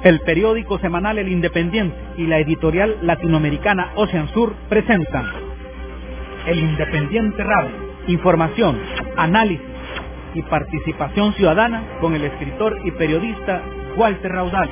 El periódico semanal El Independiente y la editorial latinoamericana Ocean Sur presentan El Independiente Radio. Información, análisis y participación ciudadana con el escritor y periodista Walter Raudal.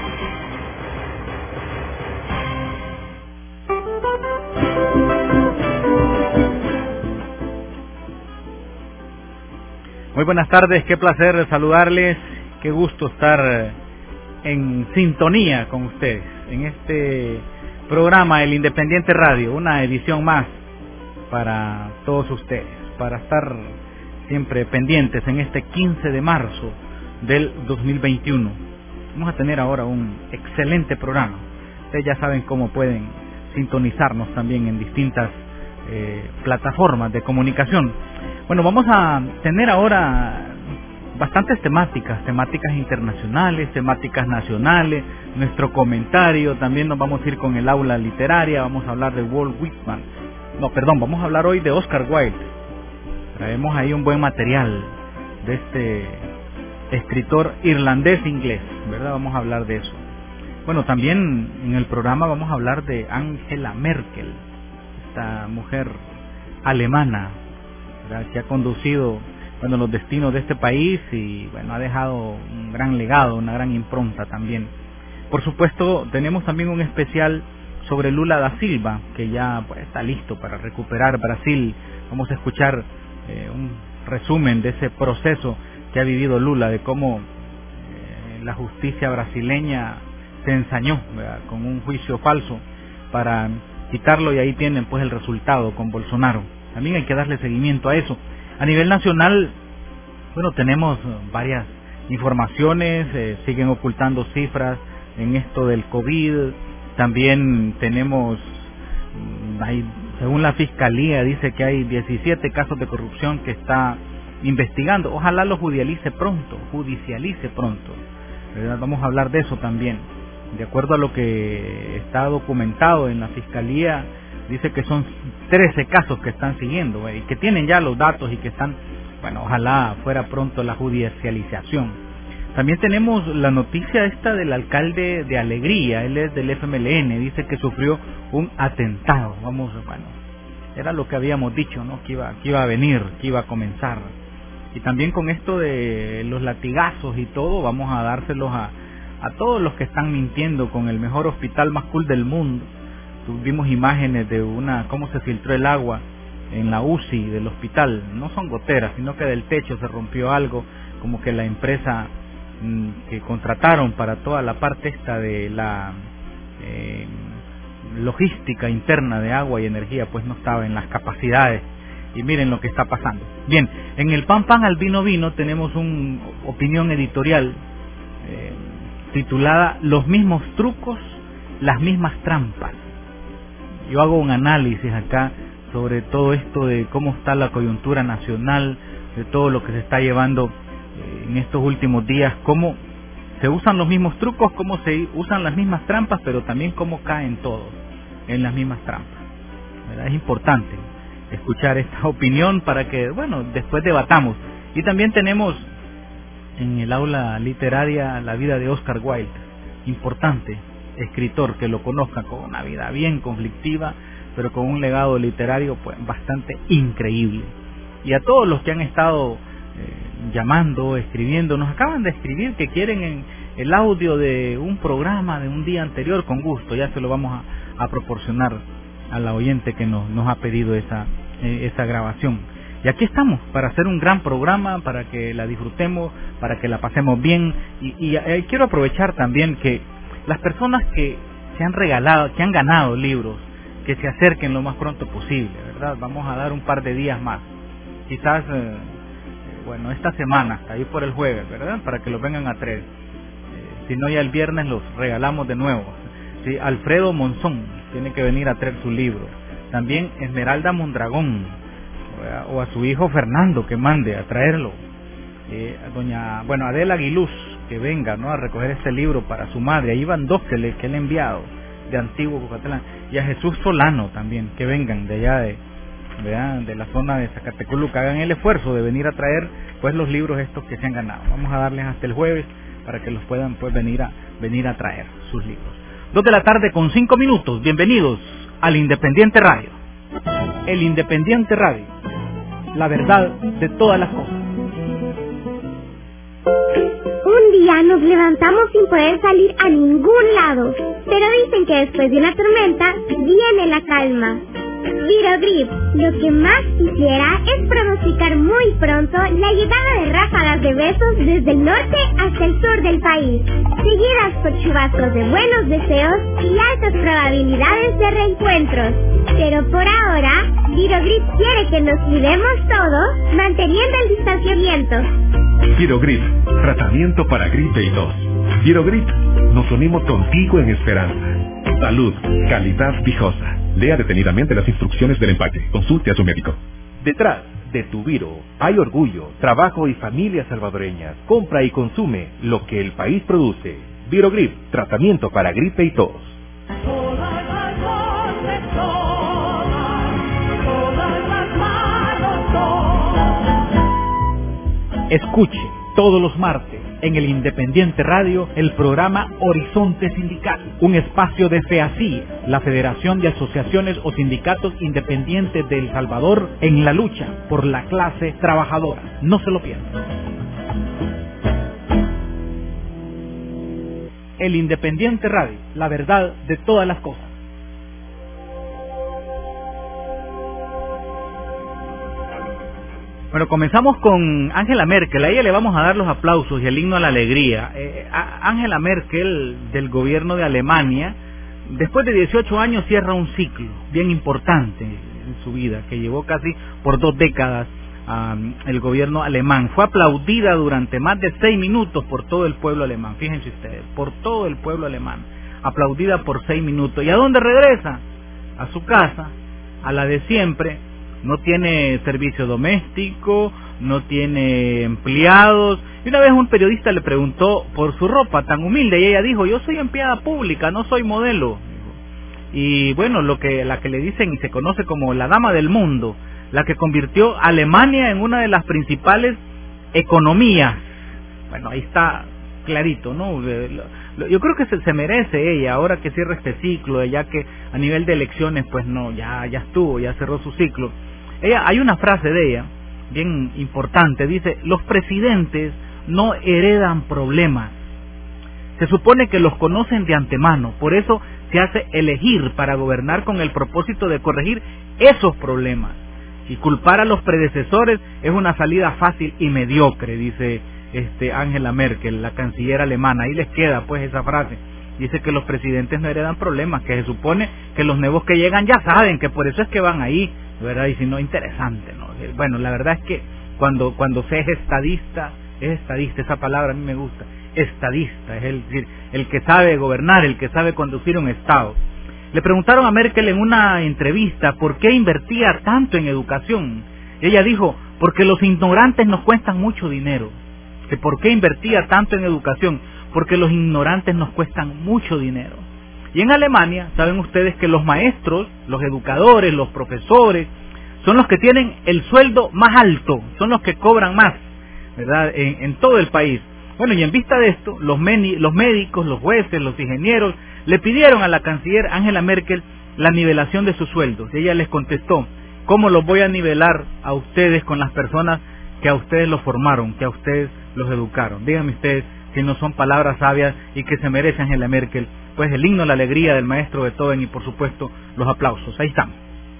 Muy buenas tardes, qué placer saludarles, qué gusto estar en sintonía con ustedes en este programa El Independiente Radio, una edición más para todos ustedes, para estar siempre pendientes en este 15 de marzo del 2021. Vamos a tener ahora un excelente programa. Ustedes ya saben cómo pueden sintonizarnos también en distintas plataformas de comunicación. Bueno, vamos a tener ahora bastantes temáticas internacionales, temáticas nacionales, nuestro comentario, también nos vamos a ir con el aula literaria, vamos a hablar de Walt Whitman, vamos a hablar hoy de Oscar Wilde. Traemos ahí un buen material de este escritor irlandés-inglés, ¿verdad? Vamos a hablar de eso. Bueno, también en el programa vamos a hablar de Angela Merkel, esta mujer alemana, ¿verdad?, que ha conducido los destinos de este país y ha dejado un gran legado, una gran impronta también. Por supuesto, tenemos también un especial sobre Lula da Silva, que ya está listo para recuperar Brasil. Vamos a escuchar un resumen de ese proceso que ha vivido Lula, de cómo la justicia brasileña se ensañó, ¿verdad?, con un juicio falso para quitarlo, y ahí tienen pues el resultado con Bolsonaro. También hay que darle seguimiento a eso. A nivel nacional, tenemos varias informaciones, siguen ocultando cifras en esto del COVID. También tenemos, según la Fiscalía, dice que hay 17 casos de corrupción que está investigando. Ojalá lo judicialice pronto, ¿verdad? Vamos a hablar de eso también. De acuerdo a lo que está documentado en la Fiscalía, dice que son 13 casos que están siguiendo, y que tienen ya los datos y que están, ojalá fuera pronto la judicialización. También tenemos la noticia esta del alcalde de Alegría, él es del FMLN, dice que sufrió un atentado. Era lo que habíamos dicho, ¿no?, que iba a venir, que iba a comenzar. Y también con esto de los latigazos y todo, vamos a dárselos a todos los que están mintiendo con el mejor hospital más cool del mundo. Tuvimos imágenes de cómo se filtró el agua en la UCI del hospital. No son goteras, sino que del techo se rompió algo, como que la empresa que contrataron para toda la parte esta de la logística interna de agua y energía, pues no estaba en las capacidades. Y miren lo que está pasando. Bien, en el pan al vino tenemos una opinión editorial titulada Los mismos trucos, las mismas trampas. Yo hago un análisis acá sobre todo esto de cómo está la coyuntura nacional, de todo lo que se está llevando en estos últimos días, cómo se usan los mismos trucos, cómo se usan las mismas trampas, pero también cómo caen todos en las mismas trampas, ¿verdad? Es importante escuchar esta opinión para que, después debatamos. Y también tenemos en el aula literaria la vida de Oscar Wilde, importante escritor, que lo conozca, con una vida bien conflictiva, pero con un legado literario bastante increíble. Y a todos los que han estado llamando, escribiendo, nos acaban de escribir que quieren el audio de un programa de un día anterior, con gusto, ya se lo vamos a proporcionar a la oyente que nos ha pedido esa grabación. Y aquí estamos para hacer un gran programa, para que la disfrutemos, para que la pasemos bien. Y quiero aprovechar también que las personas que se han regalado, que han ganado libros, que se acerquen lo más pronto posible, ¿verdad? Vamos a dar un par de días más, quizás, esta semana, ahí por el jueves, ¿verdad?, para que los vengan a traer. Si no, ya el viernes los regalamos de nuevo. Sí, Alfredo Monzón tiene que venir a traer su libro. También Esmeralda Mondragón, o a su hijo Fernando, que mande a traerlo. Adela Aguiluz, que venga, ¿no?, a recoger este libro para su madre. Ahí van dos que le he enviado de Antiguo Cucatlán. Y a Jesús Solano también, que vengan de allá de la zona de Zacatecoluca, que hagan el esfuerzo de venir a traer los libros estos que se han ganado. Vamos a darles hasta el jueves para que los puedan venir venir a traer sus libros. 2 de la tarde con 5 minutos. Bienvenidos al Independiente Radio. El Independiente Radio, la verdad de todas las cosas. Un día nos levantamos sin poder salir a ningún lado, pero dicen que después de una tormenta viene la calma. Virogrip, lo que más quisiera es pronosticar muy pronto la llegada de ráfagas de besos desde el norte hasta el sur del país, seguidas por chubascos de buenos deseos y altas probabilidades de reencuentros. Pero por ahora, Virogrip quiere que nos cuidemos todos manteniendo el distanciamiento. Virogrip, tratamiento para gripe y tos. Virogrip, nos unimos contigo en esperanza. Salud, calidad Vijosa. Lea detenidamente las instrucciones del empaque. Consulte a su médico. Detrás de tu Viro hay orgullo, trabajo y familias salvadoreñas. Compra y consume lo que el país produce. Virogrip, tratamiento para gripe y tos. Escuche todos los martes en el Independiente Radio el programa Horizonte Sindical, un espacio de FEASI, la Federación de Asociaciones o Sindicatos Independientes de El Salvador, en la lucha por la clase trabajadora. No se lo pierdan. El Independiente Radio, la verdad de todas las cosas. Bueno, comenzamos con Angela Merkel. A ella le vamos a dar los aplausos y el himno a la alegría. Angela Merkel, del gobierno de Alemania, después de 18 años cierra un ciclo bien importante en su vida, que llevó casi por 2 décadas el gobierno alemán. Fue aplaudida durante más de 6 minutos por todo el pueblo alemán. Fíjense ustedes, por todo el pueblo alemán. Aplaudida por 6 minutos. ¿Y a dónde regresa? A su casa, a la de siempre. No tiene servicio doméstico, no tiene empleados. Y una vez un periodista le preguntó por su ropa tan humilde y ella dijo: yo soy empleada pública, no soy modelo. Y bueno, la que le dicen y se conoce como la dama del mundo, la que convirtió a Alemania en una de las principales economías. Bueno, ahí está clarito, ¿no? Yo creo que se merece ella, ahora que cierra este ciclo, ya que a nivel de elecciones, pues no, ya estuvo, ya cerró su ciclo. Hay una frase de ella, bien importante, dice: los presidentes no heredan problemas, se supone que los conocen de antemano, por eso se hace elegir para gobernar con el propósito de corregir esos problemas, y culpar a los predecesores es una salida fácil y mediocre, dice Angela Merkel, la canciller alemana. Ahí les queda pues esa frase. Dice que los presidentes no heredan problemas, que se supone que los nuevos que llegan ya saben que por eso es que van ahí, ¿verdad? Y si no, interesante, ¿no? Bueno, la verdad es que cuando se es estadista, esa palabra a mí me gusta, estadista, es decir, el que sabe gobernar, el que sabe conducir un Estado. Le preguntaron a Merkel en una entrevista por qué invertía tanto en educación. Y ella dijo: porque los ignorantes nos cuestan mucho dinero. Que por qué invertía tanto en educación, porque los ignorantes nos cuestan mucho dinero. Y en Alemania, saben ustedes que los maestros, los educadores, los profesores, son los que tienen el sueldo más alto, son los que cobran más, ¿verdad? En todo el país. Bueno, y en vista de esto, los médicos, los jueces, los ingenieros, le pidieron a la canciller Angela Merkel la nivelación de sus sueldos. Y ella les contestó: ¿cómo los voy a nivelar a ustedes con las personas que a ustedes los formaron, que a ustedes los educaron? Díganme ustedes si no son palabras sabias y que se merece Angela Merkel, pues el himno a la alegría del maestro Beethoven y por supuesto los aplausos. Ahí estamos.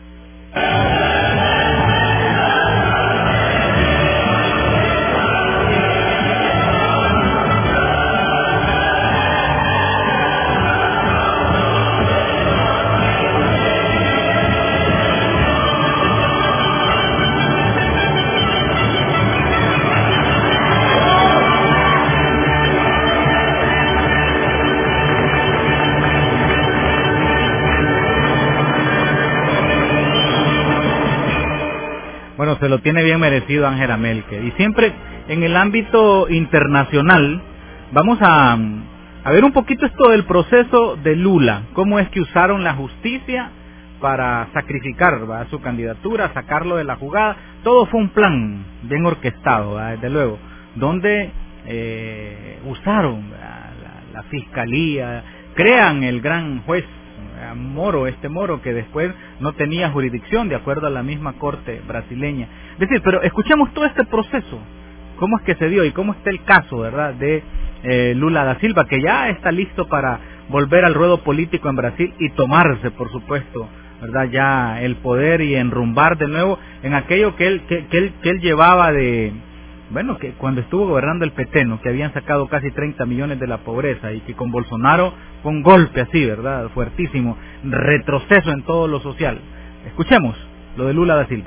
Bueno, se lo tiene bien merecido Angela Merkel. Y siempre en el ámbito internacional vamos a ver un poquito esto del proceso de Lula, cómo es que usaron la justicia para sacrificar, ¿verdad?, su candidatura, sacarlo de la jugada. Todo fue un plan bien orquestado, ¿verdad?, desde luego, donde usaron la fiscalía, crean el gran juez Moro, Moro, que después no tenía jurisdicción de acuerdo a la misma corte brasileña. Es decir, pero escuchemos todo este proceso, cómo es que se dio y cómo está el caso, ¿verdad?, de Lula da Silva, que ya está listo para volver al ruedo político en Brasil y tomarse, por supuesto, ¿verdad?, ya el poder y enrumbar de nuevo en aquello que él llevaba de, bueno, que cuando estuvo gobernando el PT, ¿no?, que habían sacado casi 30 millones de la pobreza, y que con Bolsonaro fue un golpe así, ¿verdad?, fuertísimo, retroceso en todo lo social. Escuchemos lo de Lula da Silva.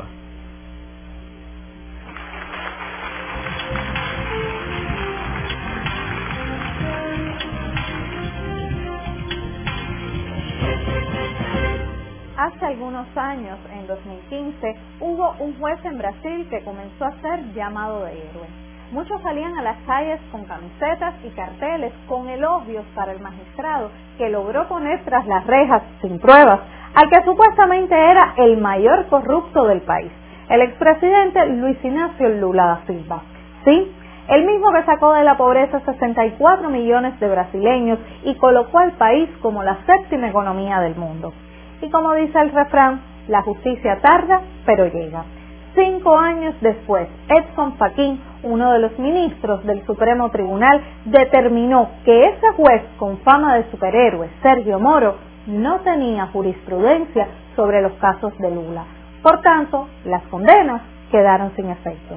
Hace algunos años, en 2015, hubo un juez en Brasil que comenzó a ser llamado de héroe. Muchos salían a las calles con camisetas y carteles con elogios para el magistrado que logró poner tras las rejas, sin pruebas, al que supuestamente era el mayor corrupto del país, el expresidente Luis Inácio Lula da Silva. Sí, el mismo que sacó de la pobreza 64 millones de brasileños y colocó al país como la 7ª economía del mundo. Y como dice el refrán, la justicia tarda, pero llega. 5 años después, Edson Fachin, uno de los ministros del Supremo Tribunal, determinó que ese juez con fama de superhéroe, Sergio Moro, no tenía jurisprudencia sobre los casos de Lula. Por tanto, las condenas quedaron sin efecto.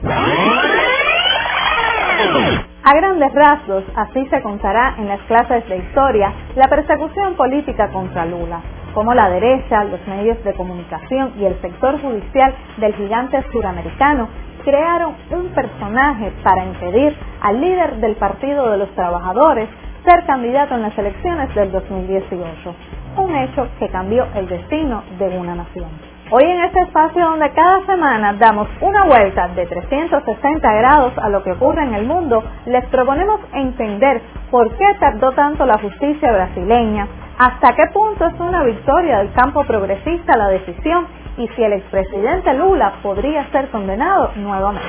A grandes rasgos, así se contará en las clases de historia la persecución política contra Lula, como la derecha, los medios de comunicación y el sector judicial del gigante suramericano crearon un personaje para impedir al líder del Partido de los Trabajadores ser candidato en las elecciones del 2018, un hecho que cambió el destino de una nación. Hoy en este espacio donde cada semana damos una vuelta de 360 grados a lo que ocurre en el mundo, les proponemos entender por qué tardó tanto la justicia brasileña, hasta qué punto es una victoria del campo progresista la decisión y si el expresidente Lula podría ser condenado nuevamente.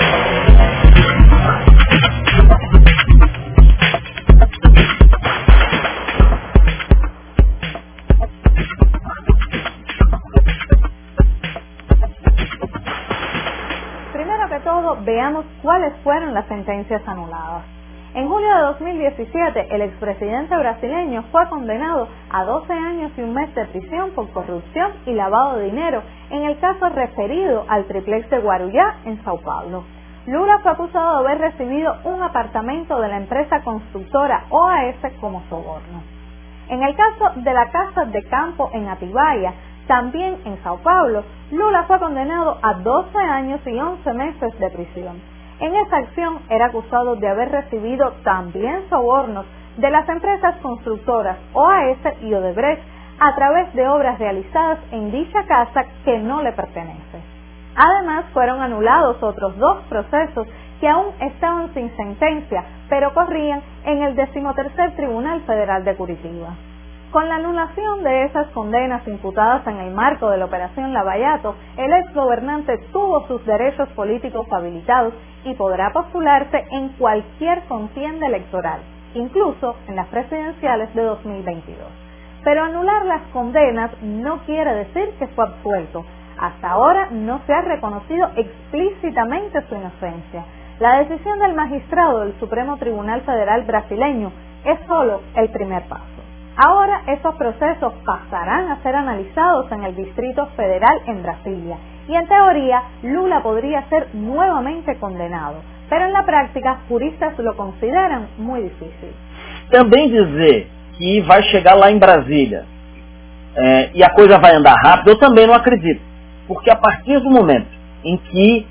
Primero que todo, veamos cuáles fueron las sentencias anuladas. En julio de 2017, el expresidente brasileño fue condenado a 12 años y un mes de prisión por corrupción y lavado de dinero en el caso referido al triplex de Guarujá en Sao Paulo. Lula fue acusado de haber recibido un apartamento de la empresa constructora OAS como soborno. En el caso de la casa de campo en Atibaia, también en Sao Paulo, Lula fue condenado a 12 años y 11 meses de prisión. En esa acción era acusado de haber recibido también sobornos de las empresas constructoras OAS y Odebrecht a través de obras realizadas en dicha casa que no le pertenece. Además, fueron anulados otros 2 procesos que aún estaban sin sentencia, pero corrían en el 13º Tribunal Federal de Curitiba. Con la anulación de esas condenas imputadas en el marco de la Operación Lavallato, el exgobernante tuvo sus derechos políticos habilitados y podrá postularse en cualquier contienda electoral, incluso en las presidenciales de 2022. Pero anular las condenas no quiere decir que fue absuelto. Hasta ahora no se ha reconocido explícitamente su inocencia. La decisión del magistrado del Supremo Tribunal Federal brasileño es solo el primer paso. Ahora esos procesos pasarán a ser analizados en el Distrito Federal en Brasilia y en teoría Lula podría ser nuevamente condenado, pero en la práctica juristas lo consideran muy difícil. Também dizer que vai chegar lá em Brasília e a coisa vai andar rápido, eu também não acredito, porque a partir do momento em que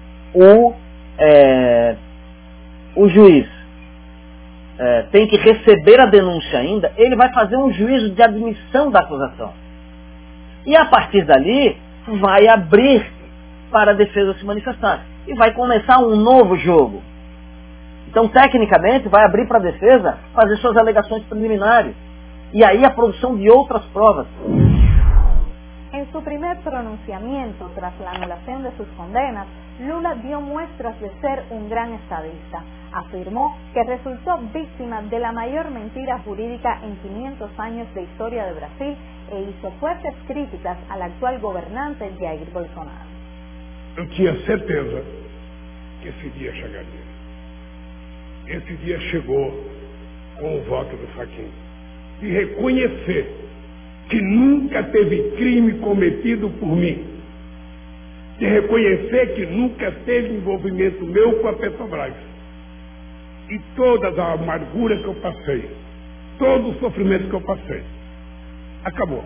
o juiz tem que receber a denúncia ainda, ele vai fazer um juízo de admissão da acusação. E a partir dali, vai abrir para a defesa se manifestar. E vai começar um novo jogo. Então, tecnicamente, vai abrir para a defesa fazer suas alegações preliminares. E aí a produção de outras provas. En su primer pronunciamiento tras la anulación de sus condenas, Lula dio muestras de ser un gran estadista. Afirmó que resultó víctima de la mayor mentira jurídica en 500 años de historia de Brasil e hizo fuertes críticas al actual gobernante Jair Bolsonaro. Eu tinha certeza que esse dia chegaria. Esse dia chegou com o voto do Fachin. E reconhecer que nunca teve crime cometido por mim. De reconhecer que nunca teve envolvimento meu com a Petrobras. E toda a amargura que eu passei, todo o sofrimento que eu passei, acabou.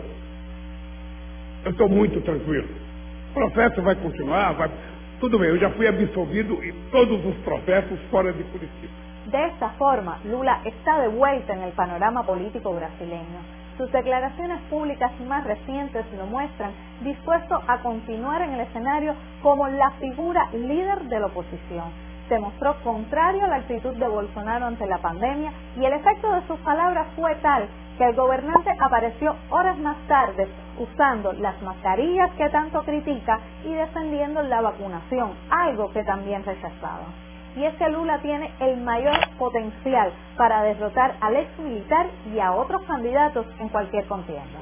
Eu estou muito tranquilo. O processo vai continuar, tudo bem, eu já fui absolvido em todos os processos fora de Curitiba. De esta forma, Lula está de vuelta en el panorama político brasileño. Sus declaraciones públicas más recientes lo muestran dispuesto a continuar en el escenario como la figura líder de la oposición. Se mostró contrario a la actitud de Bolsonaro ante la pandemia y el efecto de sus palabras fue tal que el gobernante apareció horas más tarde usando las mascarillas que tanto critica y defendiendo la vacunación, algo que también rechazaba. Y es que Lula tiene el mayor potencial para derrotar al ex militar y a otros candidatos en cualquier contienda.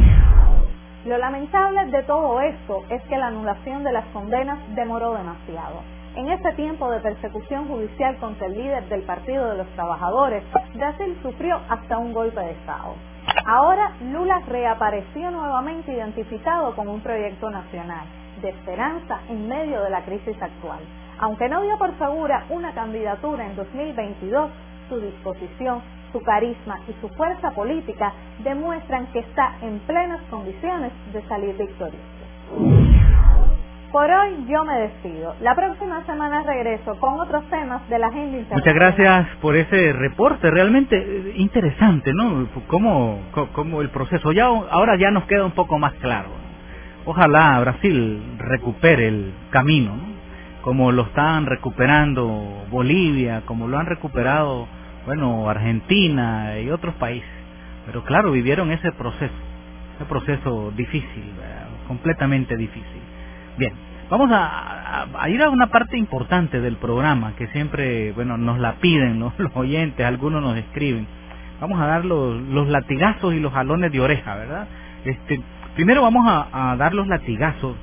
Lo lamentable de todo esto es que la anulación de las condenas demoró demasiado. En este tiempo de persecución judicial contra el líder del Partido de los Trabajadores, Brasil sufrió hasta un golpe de Estado. Ahora Lula reapareció nuevamente identificado como un proyecto nacional, de esperanza en medio de la crisis actual. Aunque no dio por segura una candidatura en 2022, su disposición, su carisma y su fuerza política demuestran que está en plenas condiciones de salir victorioso. Por hoy yo me despido. La próxima semana regreso con otros temas de la agenda internacional. Muchas gracias por ese reporte, realmente interesante, ¿no? Cómo el proceso. Ahora ya nos queda un poco más claro. Ojalá Brasil recupere el camino, ¿no? Como lo están recuperando Bolivia, como lo han recuperado, Argentina y otros países. Pero claro, vivieron ese proceso difícil, completamente difícil. Bien, vamos a ir a una parte importante del programa que siempre, nos la piden los oyentes, algunos nos escriben. Vamos a dar los latigazos y los jalones de oreja, ¿verdad? Primero vamos a dar los latigazos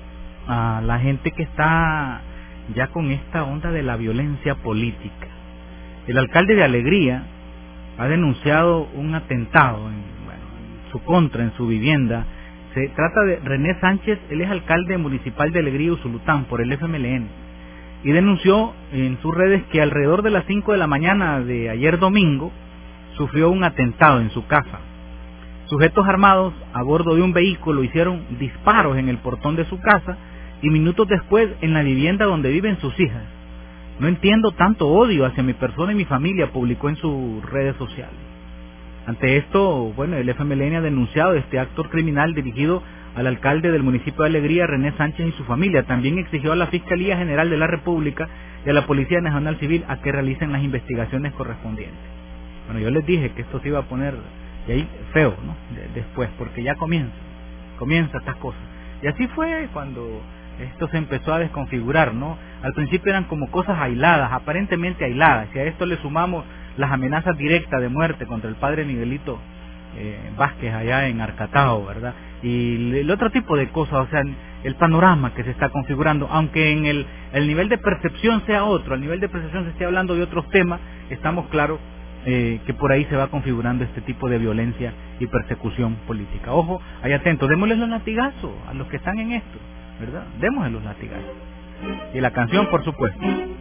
a la gente que está ya con esta onda de la violencia política. El alcalde de Alegría ha denunciado un atentado en su contra, en su vivienda. Se trata de René Sánchez, él es alcalde municipal de Alegría, Usulután, por el FMLN, y denunció en sus redes que alrededor de las 5 de la mañana de ayer domingo sufrió un atentado en su casa. Sujetos armados a bordo de un vehículo hicieron disparos en el portón de su casa y minutos después en la vivienda donde viven sus hijas. No entiendo tanto odio hacia mi persona y mi familia, publicó en sus redes sociales. Ante esto, el FMLN ha denunciado este acto criminal dirigido al alcalde del municipio de Alegría, René Sánchez, y su familia. También exigió a la Fiscalía General de la República y a la Policía Nacional Civil a que realicen las investigaciones correspondientes. Yo les dije que esto se iba a poner y ahí feo, ¿no? Después, porque ya comienza estas cosas. Y así fue cuando esto se empezó a desconfigurar, ¿no? Al principio eran como cosas aisladas, aparentemente aisladas, y a esto le sumamos las amenazas directas de muerte contra el padre Miguelito Vázquez allá en Arcatao, ¿verdad? Y el otro tipo de cosas, o sea, el panorama que se está configurando, aunque en el nivel de percepción sea otro, al nivel de percepción se esté hablando de otros temas, estamos claros que por ahí se va configurando este tipo de violencia y persecución política. Ojo, ahí atentos, démosles los latigazos a los que están en esto, ¿verdad? Démosles los latigazos. Y la canción, por supuesto.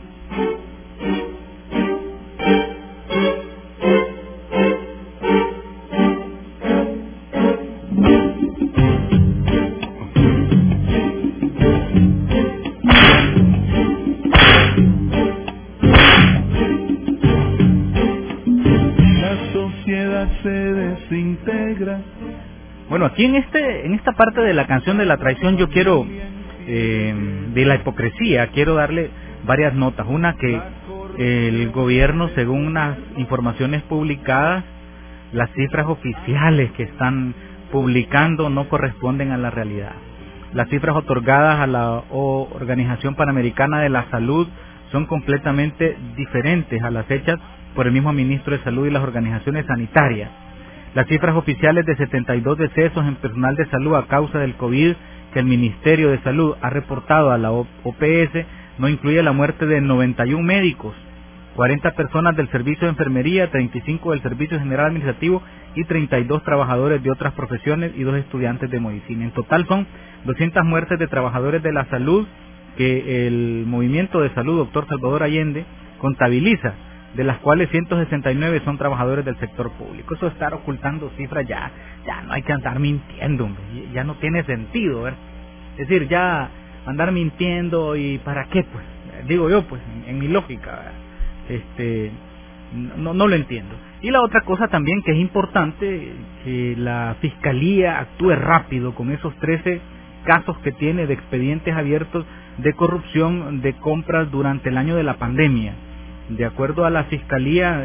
Se desintegra. Bueno, aquí en esta parte de la canción de la traición yo quiero de la hipocresía, quiero darle varias notas. Una, que el gobierno, según unas informaciones publicadas, las cifras oficiales que están publicando no corresponden a la realidad. Las cifras otorgadas a la Organización Panamericana de la Salud son completamente diferentes a las hechas por el mismo ministro de Salud y las organizaciones sanitarias. Las cifras oficiales de 72 decesos en personal de salud a causa del COVID que el Ministerio de Salud ha reportado a la OPS no incluye la muerte de 91 médicos, 40 personas del servicio de enfermería, 35 del servicio general administrativo y 32 trabajadores de otras profesiones y 2 estudiantes de medicina. En total son 200 muertes de trabajadores de la salud que el Movimiento de Salud Dr. Salvador Allende contabiliza, de las cuales 169 son trabajadores del sector público. Eso de estar ocultando cifras ya no hay que andar mintiendo, hombre. Ya no tiene sentido, ¿verdad? Es decir, ya andar mintiendo, y ¿para qué? Pues digo yo, pues en mi lógica, ¿verdad? No lo entiendo. Y la otra cosa también que es importante, que la Fiscalía actúe rápido con esos 13 casos que tiene de expedientes abiertos de corrupción de compras durante el año de la pandemia. De acuerdo a la Fiscalía,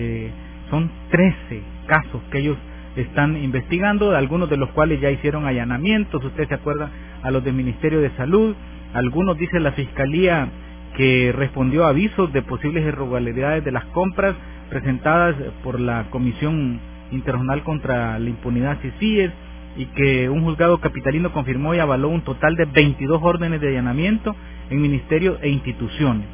son 13 casos que ellos están investigando, algunos de los cuales ya hicieron allanamientos, usted se acuerda, a los del Ministerio de Salud. Algunos, dice la Fiscalía, que respondió a avisos de posibles irregularidades de las compras presentadas por la Comisión Internacional contra la Impunidad, CICIES, y que un juzgado capitalino confirmó y avaló un total de 22 órdenes de allanamiento en ministerios e instituciones.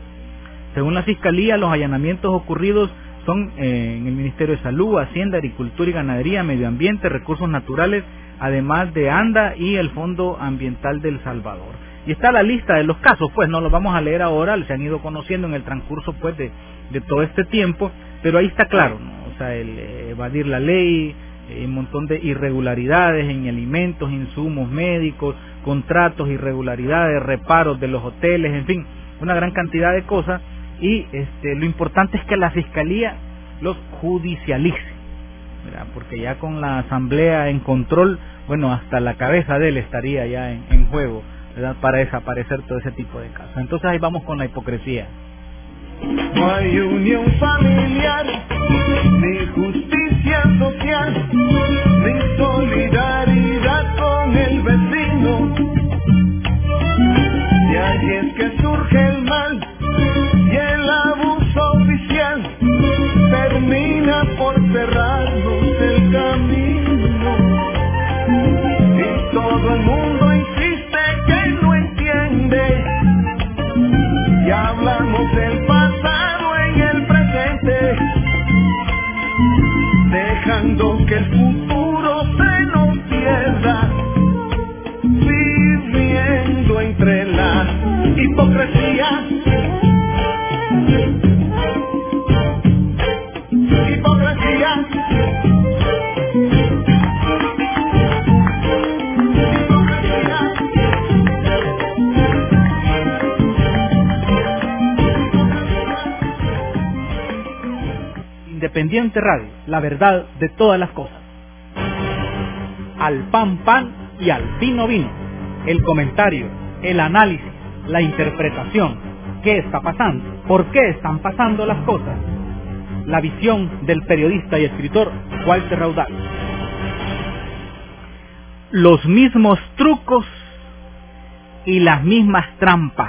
Según la Fiscalía, los allanamientos ocurridos son en el Ministerio de Salud, Hacienda, Agricultura y Ganadería, Medio Ambiente, Recursos Naturales, además de ANDA y el Fondo Ambiental del Salvador. Y está la lista de los casos, pues no los vamos a leer ahora, se han ido conociendo en el transcurso pues de todo este tiempo, pero ahí está claro, ¿no? O sea, el evadir la ley, un montón de irregularidades en alimentos, insumos médicos, contratos, irregularidades, reparos de los hoteles, en fin, una gran cantidad de cosas. Y lo importante es que la Fiscalía los judicialice, ¿verdad? Porque ya con la Asamblea en control, bueno, hasta la cabeza de él estaría ya en juego, ¿verdad? Para desaparecer todo ese tipo de casos. Entonces ahí vamos con la hipocresía. No hay unión familiar, ni justicia social, ni solidaridad con el vecino. Y ahí es que surge el mal y el abuso oficial termina por cerrarnos el camino. Y todo el mundo insiste que no entiende, y hablamos del pasado en el presente, dejando que el futuro se nos pierda, viviendo entre la hipocresía. Independiente Radio, la verdad de todas las cosas. Al pan pan y al vino vino. El comentario, el análisis, la interpretación. ¿Qué está pasando? ¿Por qué están pasando las cosas? La visión del periodista y escritor Walter Raudal. Los mismos trucos y las mismas trampas.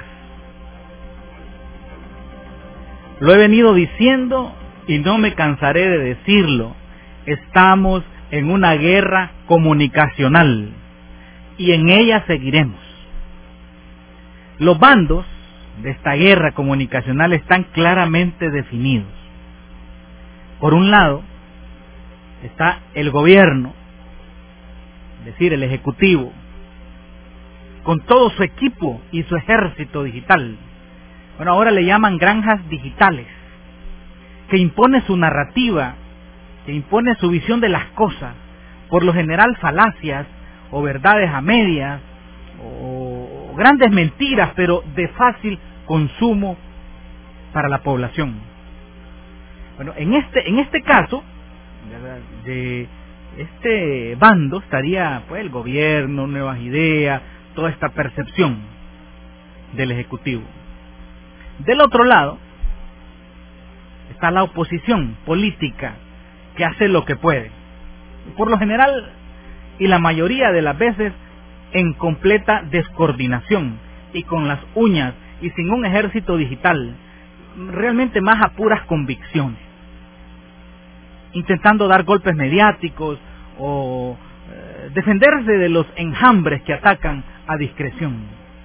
Lo he venido diciendo y no me cansaré de decirlo. Estamos en una guerra comunicacional y en ella seguiremos. Los bandos de esta guerra comunicacional están claramente definidos. Por un lado está el gobierno, es decir, el Ejecutivo, con todo su equipo y su ejército digital. Bueno, ahora le llaman granjas digitales, que impone su narrativa, que impone su visión de las cosas, por lo general falacias o verdades a medias o grandes mentiras, pero de fácil consumo para la población. Bueno, en este caso, de este bando estaría pues el gobierno, nuevas ideas, toda esta percepción del Ejecutivo. Del otro lado está la oposición política, que hace lo que puede. Por lo general, y la mayoría de las veces, en completa descoordinación y con las uñas y sin un ejército digital, realmente más a puras convicciones, intentando dar golpes mediáticos o defenderse de los enjambres que atacan a discreción.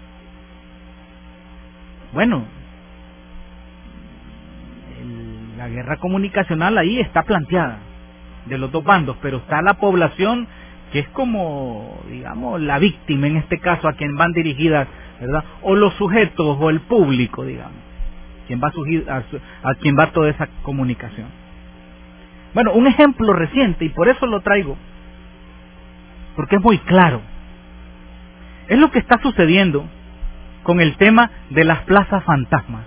Bueno, la guerra comunicacional ahí está planteada de los dos bandos, pero está la población que es como, digamos, la víctima en este caso, a quien van dirigidas, ¿verdad? O los sujetos o el público, digamos, a quien va toda esa comunicación. Bueno, un ejemplo reciente, y por eso lo traigo, porque es muy claro, es lo que está sucediendo con el tema de las plazas fantasmas.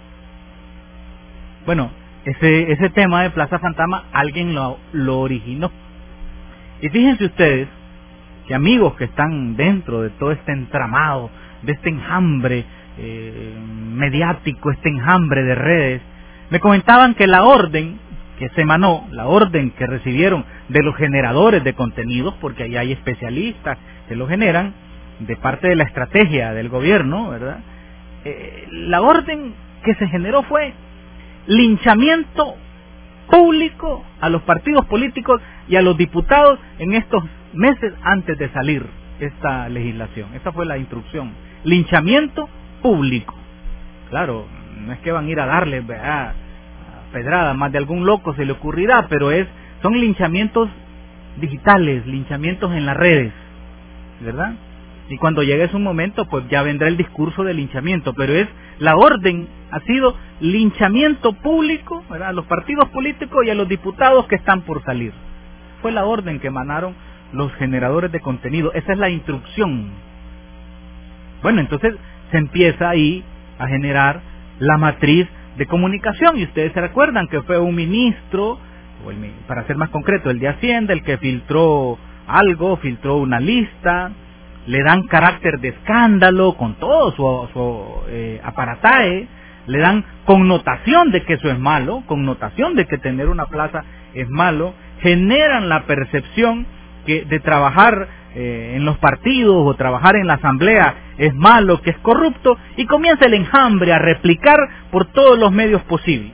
Bueno, ese tema de plaza fantasma alguien lo originó. Y fíjense ustedes que amigos que están dentro de todo este entramado, de este enjambre mediático, este enjambre de redes, me comentaban que la orden que se emanó, la orden que recibieron de los generadores de contenidos, porque ahí hay especialistas que lo generan, de parte de la estrategia del gobierno, ¿verdad? La orden que se generó fue linchamiento público a los partidos políticos y a los diputados en estos meses antes de salir esta legislación. Esa fue la instrucción. Linchamiento público. Claro, no es que van a ir a darle a pedrada, más de algún loco se le ocurrirá, pero son linchamientos digitales, linchamientos en las redes, ¿verdad? Y cuando llegue ese momento, pues ya vendrá el discurso de linchamiento, pero la orden ha sido linchamiento público, ¿verdad?, a los partidos políticos y a los diputados que están por salir. Fue la orden que emanaron los generadores de contenido, esa es la instrucción. Bueno, entonces se empieza ahí a generar la matriz de comunicación, y ustedes se recuerdan que fue un ministro, para ser más concreto, el de Hacienda, el que filtró filtró una lista, le dan carácter de escándalo con todo su aparataje, le dan connotación de que eso es malo, connotación de que tener una plaza es malo, generan la percepción que de trabajar en los partidos o trabajar en la asamblea es malo, que es corrupto, y comienza el enjambre a replicar por todos los medios posibles.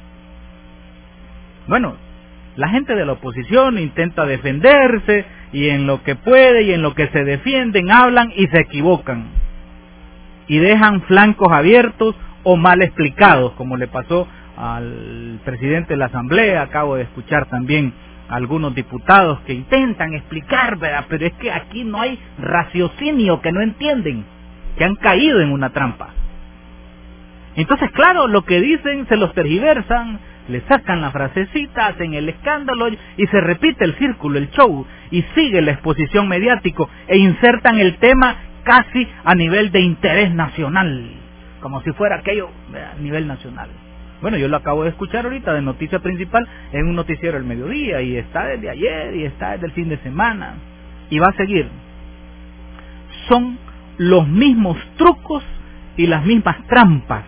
Bueno, la gente de la oposición intenta defenderse, y en lo que puede y en lo que se defienden hablan y se equivocan, y dejan flancos abiertos o mal explicados, como le pasó al presidente de la asamblea. Acabo de escuchar también a algunos diputados que intentan explicar, ¿verdad?, pero es que aquí no hay raciocinio, que no entienden, que han caído en una trampa. Entonces, claro, lo que dicen se los tergiversan, le sacan la frasecita, hacen el escándalo y se repite el círculo, el show, y sigue la exposición mediático e insertan el tema casi a nivel de interés nacional, como si fuera aquello a nivel nacional. Bueno, yo lo acabo de escuchar ahorita de noticia principal en un noticiero del mediodía, y está desde ayer y está desde el fin de semana, y va a seguir. Son los mismos trucos y las mismas trampas.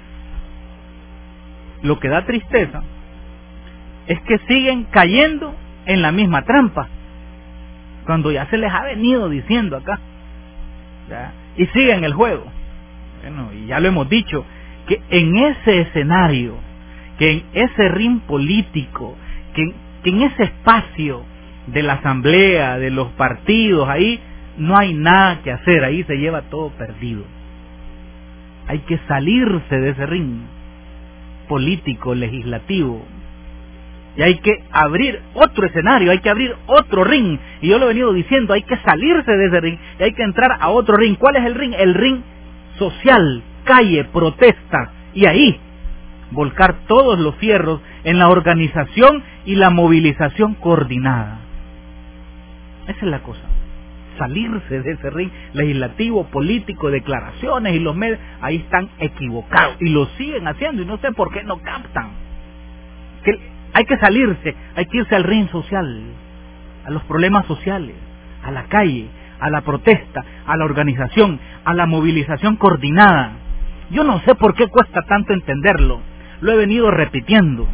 Lo que da tristeza es que siguen cayendo en la misma trampa, cuando ya se les ha venido diciendo acá, ¿ya? Y siguen el juego. Bueno, y ya lo hemos dicho, que en ese escenario, que en ese ring político, que en ese espacio de la asamblea, de los partidos, ahí no hay nada que hacer, ahí se lleva todo perdido. Hay que salirse de ese ring político, legislativo, y hay que abrir otro escenario, hay que abrir otro ring, y yo lo he venido diciendo, hay que salirse de ese ring y hay que entrar a otro ring. ¿Cuál es el ring? El ring social, calle, protesta, y ahí volcar todos los fierros en la organización y la movilización coordinada. Esa es la cosa, salirse de ese ring legislativo, político, declaraciones, y los medios ahí están equivocados y lo siguen haciendo, y no sé por qué no captan que hay que salirse, hay que irse al ring social, a los problemas sociales, a la calle, a la protesta, a la organización, a la movilización coordinada. Yo no sé por qué cuesta tanto entenderlo, lo he venido repitiendo.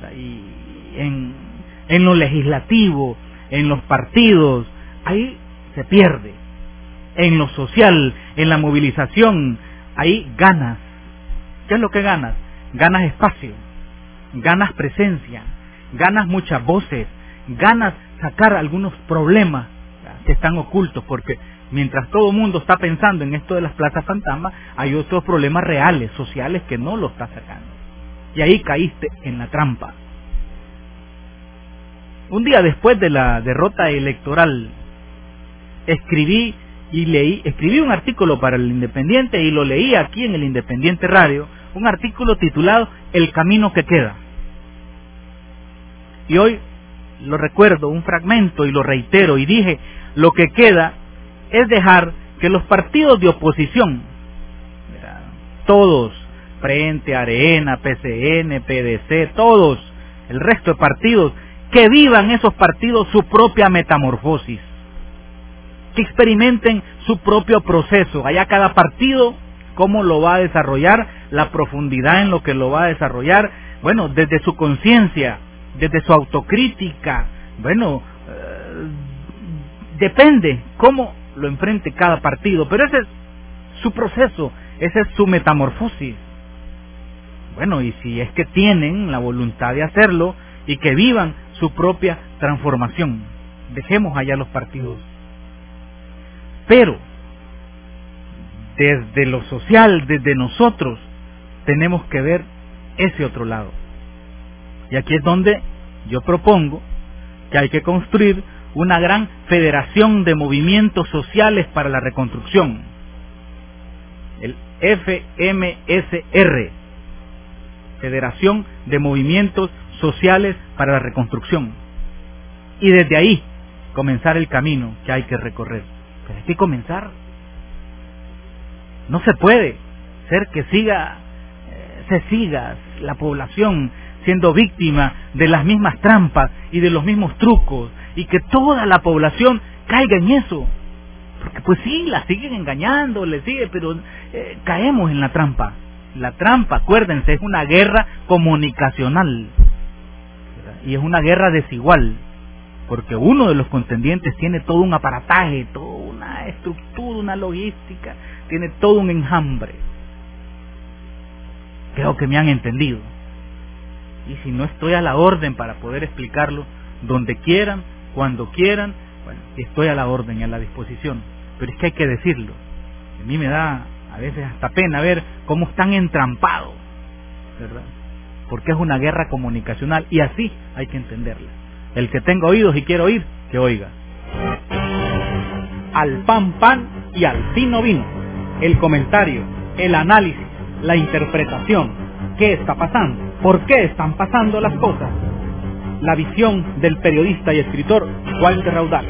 Y en lo legislativo, en los partidos, hay se pierde. En lo social, en la movilización, ahí ganas. ¿Qué es lo que ganas? Ganas espacio, ganas presencia, ganas muchas voces, ganas sacar algunos problemas que están ocultos, porque mientras todo el mundo está pensando en esto de las plazas fantasmas, hay otros problemas reales, sociales, que no lo está sacando. Y ahí caíste en la trampa. Un día después de la derrota electoral, escribí un artículo para el Independiente y lo leí aquí en el Independiente Radio, un artículo titulado El camino que queda. Y hoy lo recuerdo, un fragmento, y lo reitero, y dije, lo que queda es dejar que los partidos de oposición, todos, Frente, Arena, PCN, PDC, todos, el resto de partidos, que vivan esos partidos su propia metamorfosis, que experimenten su propio proceso, allá cada partido cómo lo va a desarrollar, la profundidad en lo que lo va a desarrollar, bueno, desde su conciencia, desde su autocrítica, bueno, depende cómo lo enfrente cada partido, pero ese es su proceso, esa es su metamorfosis. Bueno, y si es que tienen la voluntad de hacerlo y que vivan su propia transformación, dejemos allá los partidos. Pero desde lo social, desde nosotros, tenemos que ver ese otro lado. Y aquí es donde yo propongo que hay que construir una gran federación de movimientos sociales para la reconstrucción, el FMSR, Federación de Movimientos Sociales para la Reconstrucción, y desde ahí comenzar el camino que hay que recorrer. Pero hay que comenzar. No se puede ser que se siga la población siendo víctima de las mismas trampas y de los mismos trucos, y que toda la población caiga en eso, porque pues sí, la siguen engañando, pero caemos en la trampa. La trampa, acuérdense, es una guerra comunicacional, ¿verdad? Y es una guerra desigual, porque uno de los contendientes tiene todo un aparataje, toda una estructura, una logística, tiene todo un enjambre. Creo que me han entendido. Y si no estoy a la orden para poder explicarlo, donde quieran, cuando quieran, bueno, estoy a la orden y a la disposición. Pero es que hay que decirlo. A mí me da a veces hasta pena ver cómo están entrampados, ¿verdad? Porque es una guerra comunicacional, y así hay que entenderla. El que tenga oídos y quiera oír, que oiga. Al pan pan y al vino vino. El comentario, el análisis, la interpretación. ¿Qué está pasando? ¿Por qué están pasando las cosas? La visión del periodista y escritor Walter Raudal.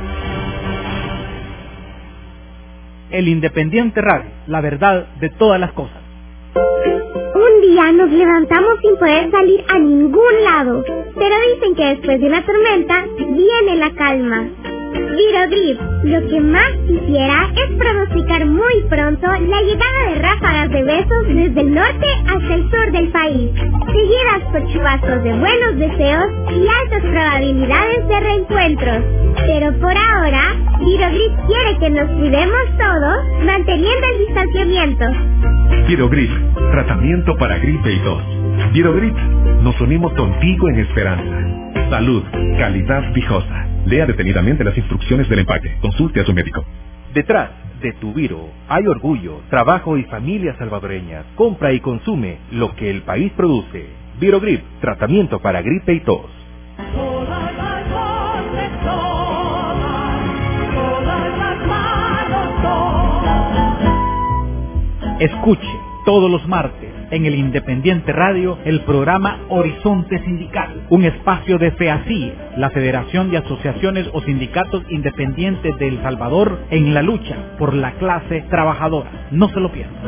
El Independiente Radio, la verdad de todas las cosas. Un día nos levantamos sin poder salir a ningún lado, pero dicen que después de una tormenta viene la calma. Virogrip, lo que más quisiera es pronosticar muy pronto la llegada de ráfagas de besos desde el norte hasta el sur del país, seguidas por chubascos de buenos deseos y altas probabilidades de reencuentros. Pero por ahora, Virogrip quiere que nos cuidemos todos, manteniendo el distanciamiento. Virogrip, tratamiento para gripe y tos. Virogrip, nos unimos contigo en esperanza. Salud, calidad Vijosa. Lea detenidamente las instrucciones del empaque. Consulte a su médico. Detrás de tu Viro hay orgullo, trabajo y familias salvadoreñas. Compra y consume lo que el país produce. Virogrip, tratamiento para gripe y tos. Escuche todos los martes en el Independiente Radio el programa Horizonte Sindical, un espacio de FEACI, la Federación de Asociaciones o Sindicatos Independientes de El Salvador, en la lucha por la clase trabajadora. No se lo pierdan.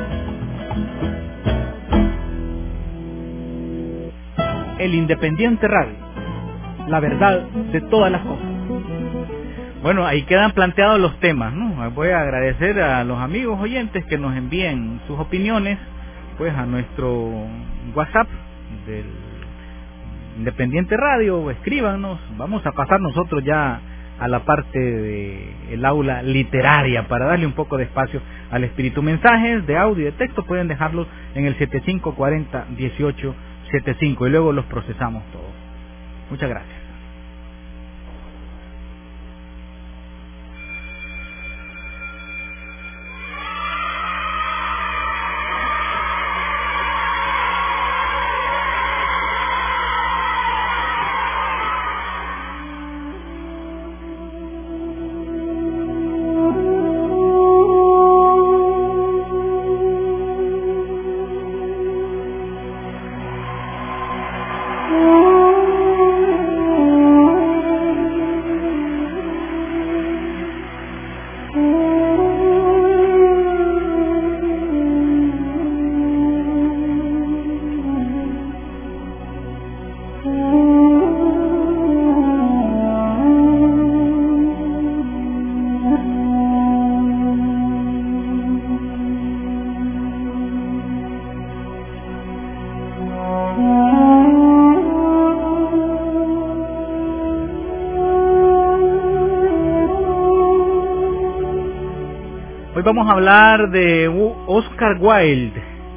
El Independiente Radio, la verdad de todas las cosas. Bueno, ahí quedan planteados los temas, ¿no? Voy a agradecer a los amigos oyentes que nos envíen sus opiniones, pues a nuestro WhatsApp del Independiente Radio, o escríbanos. Vamos a pasar nosotros ya a la parte del aula literaria para darle un poco de espacio al espíritu. Mensajes de audio y de texto pueden dejarlos en el 7540-1875 y luego los procesamos todos. Muchas gracias. Vamos a hablar de Oscar Wilde,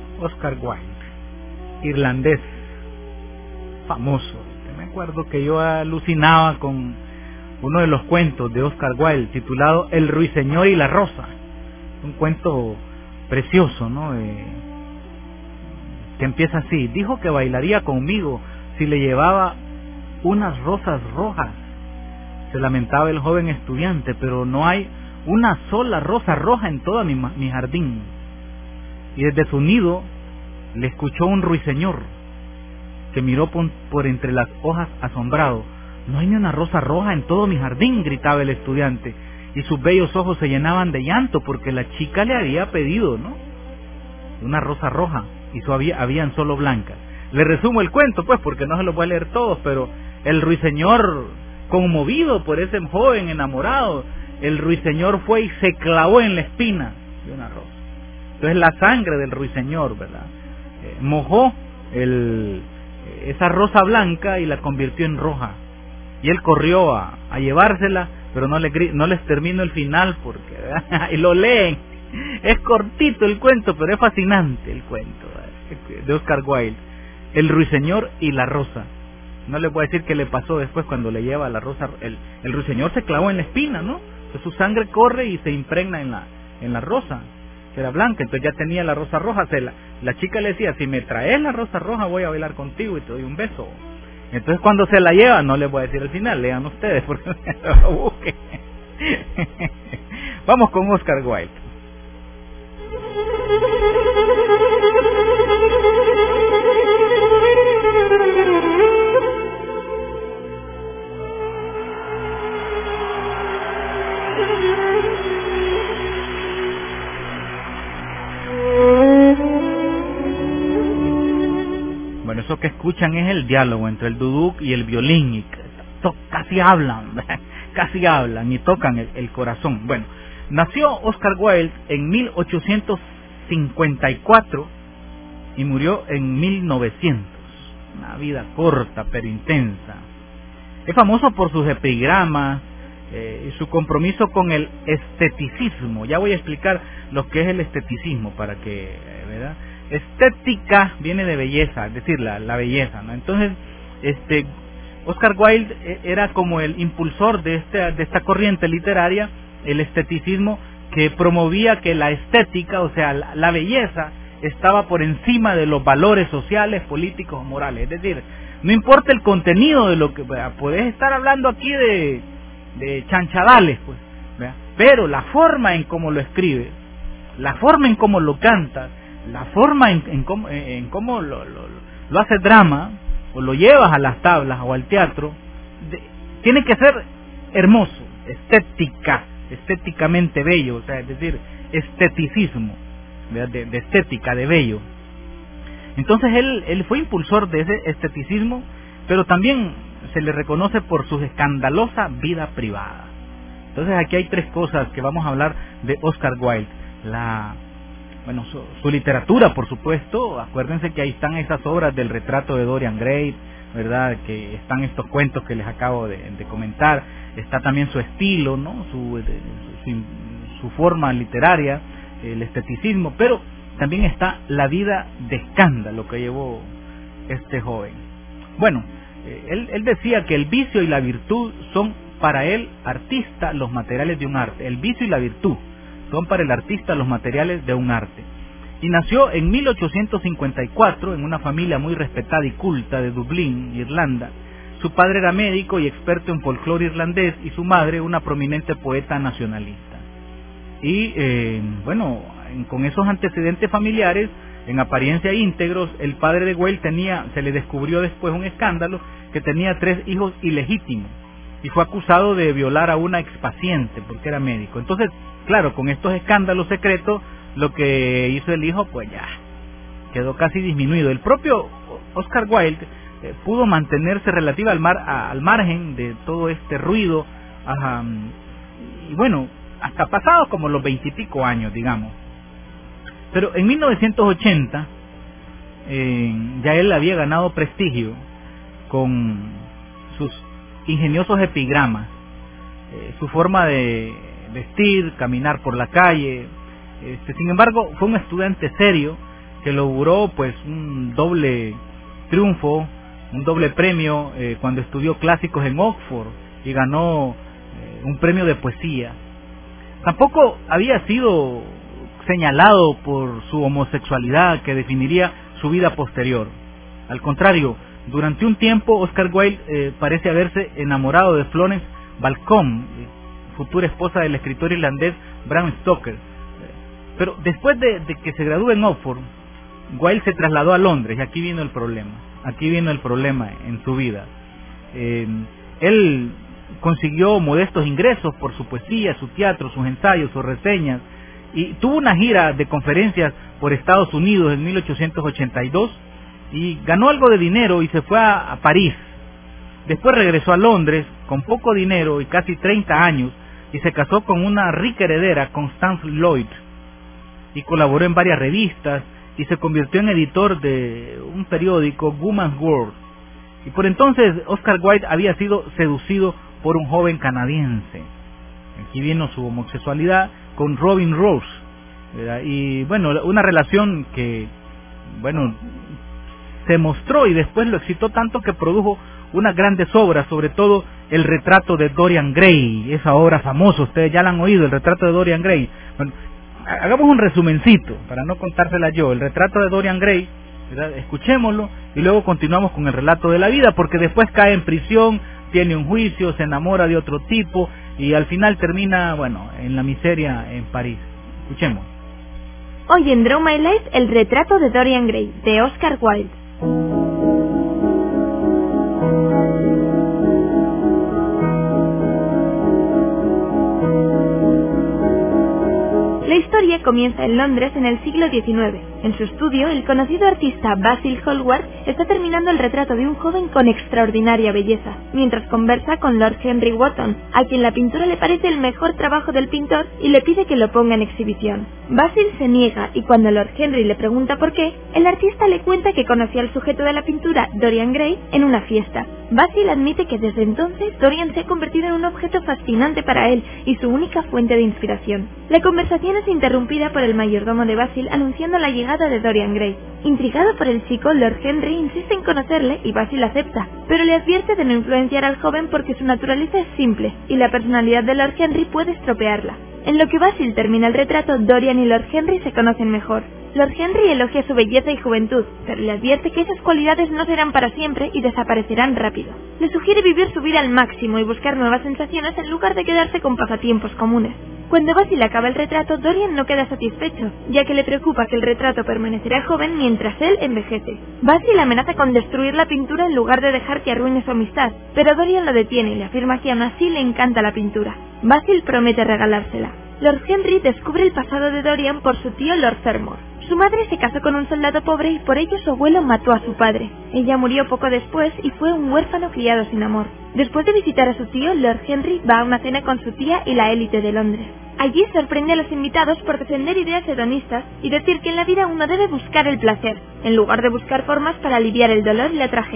irlandés, famoso. Me acuerdo que yo alucinaba con uno de los cuentos de Oscar Wilde titulado El ruiseñor y la rosa, un cuento precioso, ¿no? Que empieza así: dijo que bailaría conmigo si le llevaba unas rosas rojas. Se lamentaba el joven estudiante, pero no hay una sola rosa roja en todo mi jardín. Y desde su nido le escuchó un ruiseñor que miró por entre las hojas asombrado. No hay ni una rosa roja en todo mi jardín, gritaba el estudiante, y sus bellos ojos se llenaban de llanto porque la chica le había pedido, ¿no?, una rosa roja y habían solo blancas. Le resumo el cuento, pues, porque no se lo voy a leer todos, pero el ruiseñor, conmovido por ese joven enamorado, el ruiseñor fue y se clavó en la espina de una rosa. Entonces la sangre del ruiseñor, ¿verdad?, mojó esa rosa blanca y la convirtió en roja. Y él corrió a llevársela, pero no les termino el final porque, ¿verdad?, y lo leen. Es cortito el cuento, pero es fascinante el cuento, ¿verdad?, de Oscar Wilde, El ruiseñor y la rosa. No les voy a decir qué le pasó después cuando le lleva la rosa. El ruiseñor se clavó en la espina, ¿no? Entonces su sangre corre y se impregna en la rosa, que era blanca. Entonces ya tenía la rosa roja. La chica le decía: si me traes la rosa roja voy a bailar contigo y te doy un beso. Entonces cuando se la lleva, no les voy a decir el final, lean ustedes porque lo busquen. Vamos con Oscar Wilde. Bueno, eso que escuchan es el diálogo entre el duduk y el violín, y casi hablan y tocan el corazón. Bueno, nació Oscar Wilde en 1854 y murió en 1900. Una vida corta pero intensa. Es famoso por sus epigramas y su compromiso con el esteticismo. Ya voy a explicar lo que es el esteticismo para que, ¿verdad? Estética viene de belleza, es decir, la belleza, ¿no? Entonces, Oscar Wilde era como el impulsor de esta corriente literaria, el esteticismo, que promovía que la estética, o sea, la belleza, estaba por encima de los valores sociales, políticos o morales. Es decir, no importa el contenido de lo que podés estar hablando aquí de chanchadales, pues, ¿verdad?, pero la forma en cómo lo escribe, la forma en cómo lo canta, la forma en cómo lo hace drama, o lo llevas a las tablas o al teatro, tiene que ser hermoso, estéticamente bello, o sea, es decir, esteticismo, de estética, de bello. Entonces él fue impulsor de ese esteticismo, pero también se le reconoce por su escandalosa vida privada. Entonces aquí hay tres cosas que vamos a hablar de Oscar Wilde. Su literatura, por supuesto. Acuérdense que ahí están esas obras del retrato de Dorian Gray, ¿verdad? Que están estos cuentos que les acabo de comentar, está también su estilo, ¿no? Su forma literaria, el esteticismo, pero también está la vida de escándalo que llevó este joven. Bueno, él decía que el vicio y la virtud son para el artista los materiales de un arte. El vicio y la virtud son para el artista los materiales de un arte. Y nació en 1854 en una familia muy respetada y culta de Dublín, Irlanda. Su padre era médico y experto en folclore irlandés y su madre una prominente poeta nacionalista. Y bueno, con esos antecedentes familiares, en apariencia íntegros, el padre de Weil se le descubrió después un escándalo que tenía 3 hijos ilegítimos y fue acusado de violar a una expaciente porque era médico. Entonces, claro, con estos escándalos secretos, lo que hizo el hijo, pues ya quedó casi disminuido. El propio Oscar Wilde pudo mantenerse relativa al margen de todo este ruido, y bueno, hasta pasados como los 20 y pico años, digamos. Pero en 1980 ya él había ganado prestigio con sus ingeniosos epigramas, su forma de vestir, caminar por la calle. Sin embargo, fue un estudiante serio que logró pues un doble triunfo, un doble premio cuando estudió clásicos en Oxford y ganó un premio de poesía. Tampoco había sido señalado por su homosexualidad que definiría su vida posterior. Al contrario, durante un tiempo Oscar Wilde parece haberse enamorado de Florence Balcombe, futura esposa del escritor irlandés Bram Stoker. Pero después de que se gradúe en Oxford, Wilde se trasladó a Londres y aquí vino el problema. Aquí vino el problema en su vida. Él consiguió modestos ingresos por su poesía, su teatro, sus ensayos, sus reseñas, y tuvo una gira de conferencias por Estados Unidos en 1882 y ganó algo de dinero y se fue a París. Después regresó a Londres con poco dinero y casi 30 años y se casó con una rica heredera, Constance Lloyd, y colaboró en varias revistas y se convirtió en editor de un periódico, Woman's World. Y por entonces Oscar Wilde había sido seducido por un joven canadiense. Aquí vino su homosexualidad con Robin Rose, ¿verdad? Y bueno, una relación que, bueno, se mostró y después lo excitó tanto que produjo unas grandes obras, sobre todo el retrato de Dorian Gray, esa obra famosa, ustedes ya la han oído, el retrato de Dorian Gray. Bueno, hagamos un resumencito, para no contársela yo, el retrato de Dorian Gray, ¿verdad? Escuchémoslo y luego continuamos con el relato de la vida, porque después cae en prisión, tiene un juicio, se enamora de otro tipo y al final termina, bueno, en la miseria en París. Escuchemos. Hoy en Draw My Life, el retrato de Dorian Gray, de Oscar Wilde. La historia comienza en Londres en el siglo XIX. En su estudio, el conocido artista Basil Hallward está terminando el retrato de un joven con extraordinaria belleza, mientras conversa con Lord Henry Wotton, a quien la pintura le parece el mejor trabajo del pintor y le pide que lo ponga en exhibición. Basil se niega y cuando Lord Henry le pregunta por qué, el artista le cuenta que conocía al sujeto de la pintura, Dorian Gray, en una fiesta. Basil admite que desde entonces Dorian se ha convertido en un objeto fascinante para él y su única fuente de inspiración. La conversación es interrumpida por el mayordomo de Basil anunciando la llegada de Dorian Gray. Intrigado por el chico, Lord Henry insiste en conocerle y Basil acepta, pero le advierte de no influenciar al joven porque su naturaleza es simple y la personalidad de Lord Henry puede estropearla. En lo que Basil termina el retrato, Dorian y Lord Henry se conocen mejor. Lord Henry elogia su belleza y juventud, pero le advierte que esas cualidades no serán para siempre y desaparecerán rápido. Le sugiere vivir su vida al máximo y buscar nuevas sensaciones en lugar de quedarse con pasatiempos comunes. Cuando Basil acaba el retrato, Dorian no queda satisfecho, ya que le preocupa que el retrato permanecerá joven mientras él envejece. Basil amenaza con destruir la pintura en lugar de dejar que arruine su amistad, pero Dorian lo detiene y le afirma que aún así le encanta la pintura. Basil promete regalársela. Lord Henry descubre el pasado de Dorian por su tío Lord Fermor. Su madre se casó con un soldado pobre y por ello su abuelo mató a su padre. Ella murió poco después y fue un huérfano criado sin amor. Después de visitar a su tío, Lord Henry va a una cena con su tía y la élite de Londres. Allí sorprende a los invitados por defender ideas hedonistas y decir que en la vida uno debe buscar el placer, en lugar de buscar formas para aliviar el dolor y la tragedia.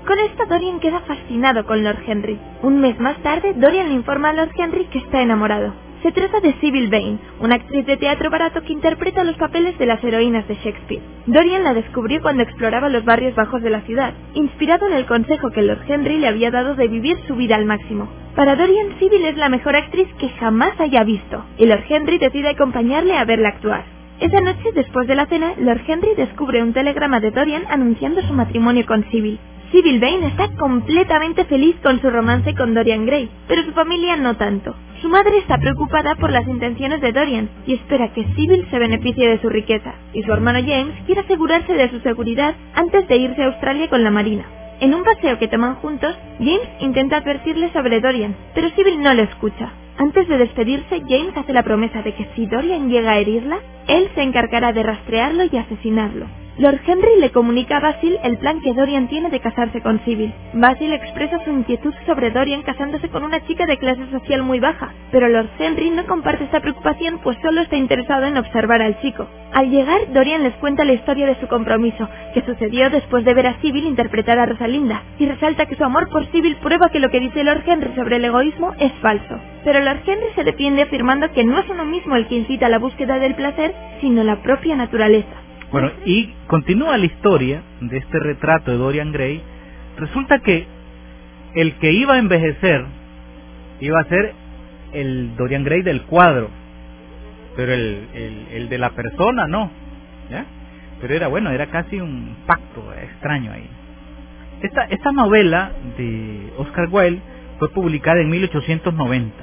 Con esto Dorian queda fascinado con Lord Henry. Un mes más tarde, Dorian le informa a Lord Henry que está enamorado. Se trata de Sybil Vane, una actriz de teatro barato que interpreta los papeles de las heroínas de Shakespeare. Dorian la descubrió cuando exploraba los barrios bajos de la ciudad, inspirado en el consejo que Lord Henry le había dado de vivir su vida al máximo. Para Dorian, Sybil es la mejor actriz que jamás haya visto, y Lord Henry decide acompañarle a verla actuar. Esa noche, después de la cena, Lord Henry descubre un telegrama de Dorian anunciando su matrimonio con Sybil. Sybil Vane está completamente feliz con su romance con Dorian Gray, pero su familia no tanto. Su madre está preocupada por las intenciones de Dorian y espera que Sybil se beneficie de su riqueza, y su hermano James quiere asegurarse de su seguridad antes de irse a Australia con la marina. En un paseo que toman juntos, James intenta advertirle sobre Dorian, pero Sybil no le escucha. Antes de despedirse, James hace la promesa de que si Dorian llega a herirla, él se encargará de rastrearlo y asesinarlo. Lord Henry le comunica a Basil el plan que Dorian tiene de casarse con Sybil. Basil expresa su inquietud sobre Dorian casándose con una chica de clase social muy baja, pero Lord Henry no comparte esta preocupación, pues solo está interesado en observar al chico. Al llegar, Dorian les cuenta la historia de su compromiso, que sucedió después de ver a Sybil interpretar a Rosalinda, y resalta que su amor por Sybil prueba que lo que dice Lord Henry sobre el egoísmo es falso. Pero Lord Henry se defiende afirmando que no es uno mismo el que incita a la búsqueda del placer, sino la propia naturaleza. Bueno, y continúa la historia de este retrato de Dorian Gray. Resulta que el que iba a envejecer iba a ser el Dorian Gray del cuadro, pero el de la persona no, ¿ya? Pero era casi un pacto extraño ahí. Esta novela de Oscar Wilde fue publicada en 1890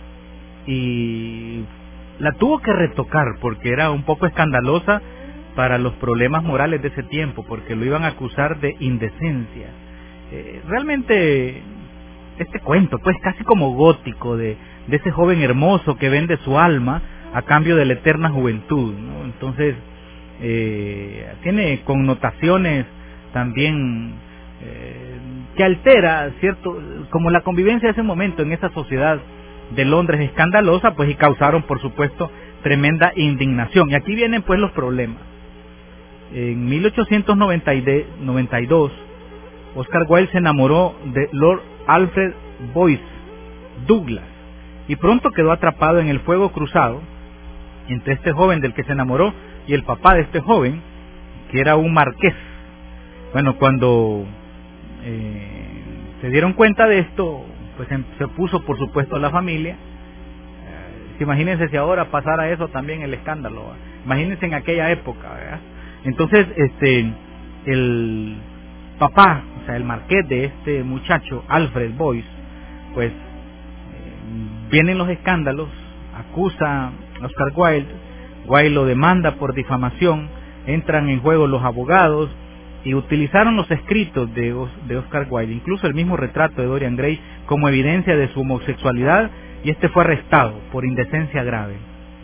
y la tuvo que retocar porque era un poco escandalosa para los problemas morales de ese tiempo, porque lo iban a acusar de indecencia. Realmente este cuento, pues casi como gótico, de ese joven hermoso que vende su alma a cambio de la eterna juventud, ¿no? Entonces tiene connotaciones también que altera, cierto, como la convivencia de ese momento en esa sociedad de Londres escandalosa, pues, y causaron, por supuesto, tremenda indignación. Y aquí vienen pues los problemas. En 1892, Oscar Wilde se enamoró de Lord Alfred Boyce Douglas y pronto quedó atrapado en el fuego cruzado entre este joven del que se enamoró y el papá de este joven, que era un marqués. Bueno, cuando se dieron cuenta de esto, pues se puso, por supuesto, la familia. Imagínense si ahora pasara eso también, el escándalo. Imagínense en aquella época, ¿verdad? Entonces, el papá, o sea, el marqués de este muchacho, Alfred Boyce, pues vienen los escándalos, acusa a Oscar Wilde, Wilde lo demanda por difamación, entran en juego los abogados y utilizaron los escritos de Oscar Wilde, incluso el mismo retrato de Dorian Gray, como evidencia de su homosexualidad, y este fue arrestado por indecencia grave.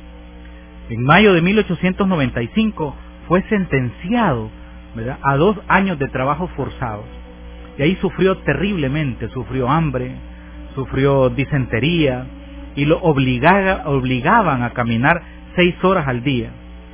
En mayo de 1895 fue sentenciado, ¿verdad?, a 2 años de trabajos forzados, y ahí sufrió terriblemente, sufrió hambre, sufrió disentería, y lo obligaban a caminar 6 horas al día.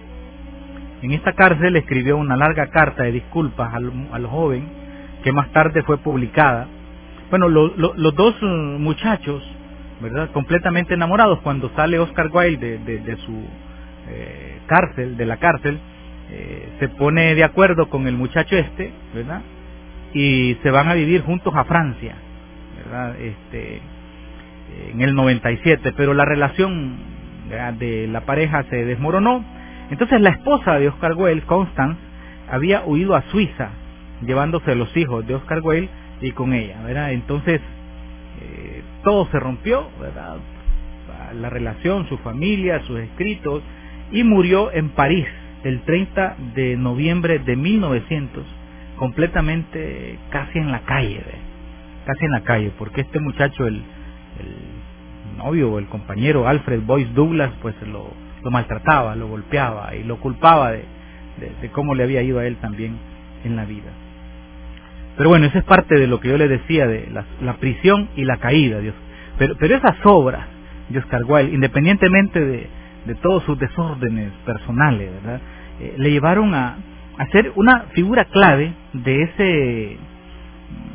En esta cárcel escribió una larga carta de disculpas al joven, que más tarde fue publicada. Bueno, los dos muchachos, ¿verdad?, completamente enamorados, cuando sale Oscar Wilde de su cárcel, de la cárcel, se pone de acuerdo con el muchacho ¿verdad?, y se van a vivir juntos a Francia, ¿verdad?, en el 97, pero la relación, ¿verdad?, de la pareja se desmoronó. Entonces la esposa de Oscar Wilde, Constance, había huido a Suiza, llevándose los hijos de Oscar Wilde y con ella, ¿verdad? Entonces todo se rompió, ¿verdad?, la relación, su familia, sus escritos, y murió en París el 30 de noviembre de 1900, completamente casi en la calle, porque este muchacho, el novio o el compañero Alfred Boyce Douglas, pues lo maltrataba, lo golpeaba y lo culpaba de cómo le había ido a él también en la vida. Pero bueno, eso es parte de lo que yo le decía de la prisión y la caída, Dios. Pero esas obras de Oscar Wilde, independientemente de todos sus desórdenes personales, ¿verdad?, le llevaron a ser una figura clave de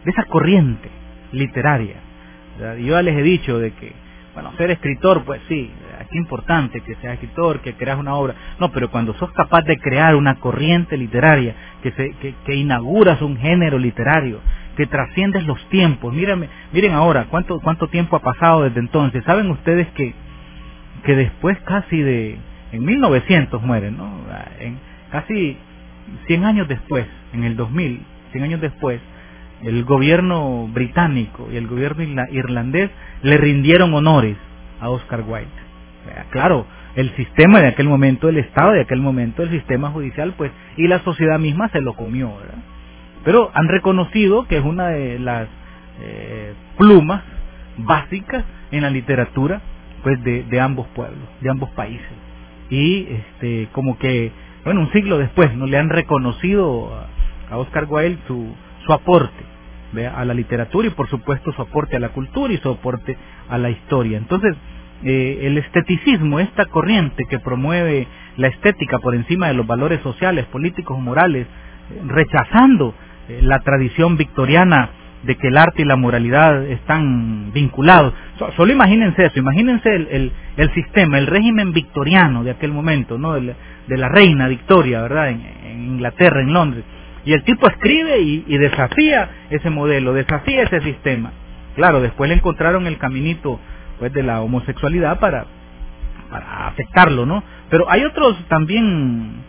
esa corriente literaria, ¿verdad? Yo ya les he dicho de que, bueno, ser escritor, pues sí, es importante que seas escritor, que creas una obra, no, pero cuando sos capaz de crear una corriente literaria, que inauguras un género literario, que trasciendes los tiempos, miren ahora, cuánto tiempo ha pasado desde entonces. Saben ustedes que después casi en 1900 mueren, ¿no? En casi 100 años después, en el 2000, 100 años después, el gobierno británico y el gobierno irlandés le rindieron honores a Oscar Wilde. Claro, el sistema de aquel momento, el Estado de aquel momento, el sistema judicial, pues, y la sociedad misma se lo comió, ¿verdad? Pero han reconocido que es una de las plumas básicas en la literatura, pues, de ambos pueblos, de ambos países. Y como que, bueno, un siglo después, ¿no?, le han reconocido a Oscar Wilde su aporte, ¿vea?, a la literatura, y por supuesto su aporte a la cultura y su aporte a la historia. Entonces, el esteticismo, esta corriente que promueve la estética por encima de los valores sociales, políticos o morales, rechazando la tradición victoriana de que el arte y la moralidad están vinculados. Solo imagínense eso, imagínense el sistema, el régimen victoriano de aquel momento, ¿no?, de la reina Victoria, ¿verdad?, en Inglaterra, en Londres. Y el tipo escribe y desafía ese modelo, desafía ese sistema. Claro, después le encontraron el caminito, pues, de la homosexualidad para aceptarlo, ¿no? Pero hay otros también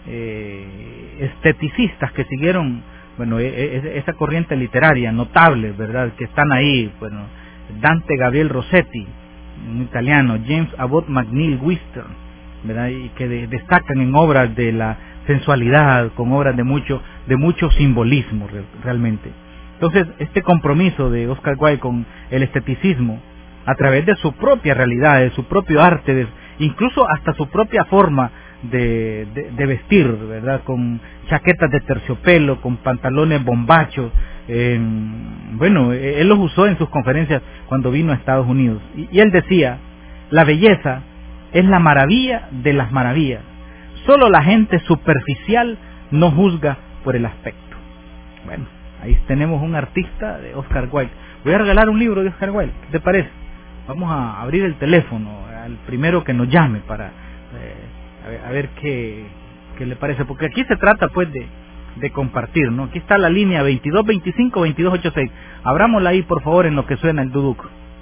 esteticistas que siguieron, bueno, esa corriente literaria notable, ¿verdad?, que están ahí, bueno, Dante Gabriel Rossetti, un italiano, James Abbott McNeill Whistler, ¿verdad?, y que destacan en obras de la sensualidad, con obras de mucho simbolismo realmente. Entonces, este compromiso de Oscar Wilde con el esteticismo, a través de su propia realidad, de su propio arte, incluso hasta su propia forma de vestir, ¿verdad?, con chaquetas de terciopelo, con pantalones bombachos, bueno, él los usó en sus conferencias cuando vino a Estados Unidos, y él decía: la belleza es la maravilla de las maravillas, solo la gente superficial no juzga por el aspecto. Bueno, ahí tenemos un artista de Oscar Wilde. Voy a regalar un libro de Oscar Wilde, ¿qué te parece? Vamos a abrir el teléfono al primero que nos llame para a ver qué le parece, porque aquí se trata, pues, de compartir, ¿no? Aquí está la línea 2225-2286. Abrámosla ahí, por favor, en lo que suena el duduk.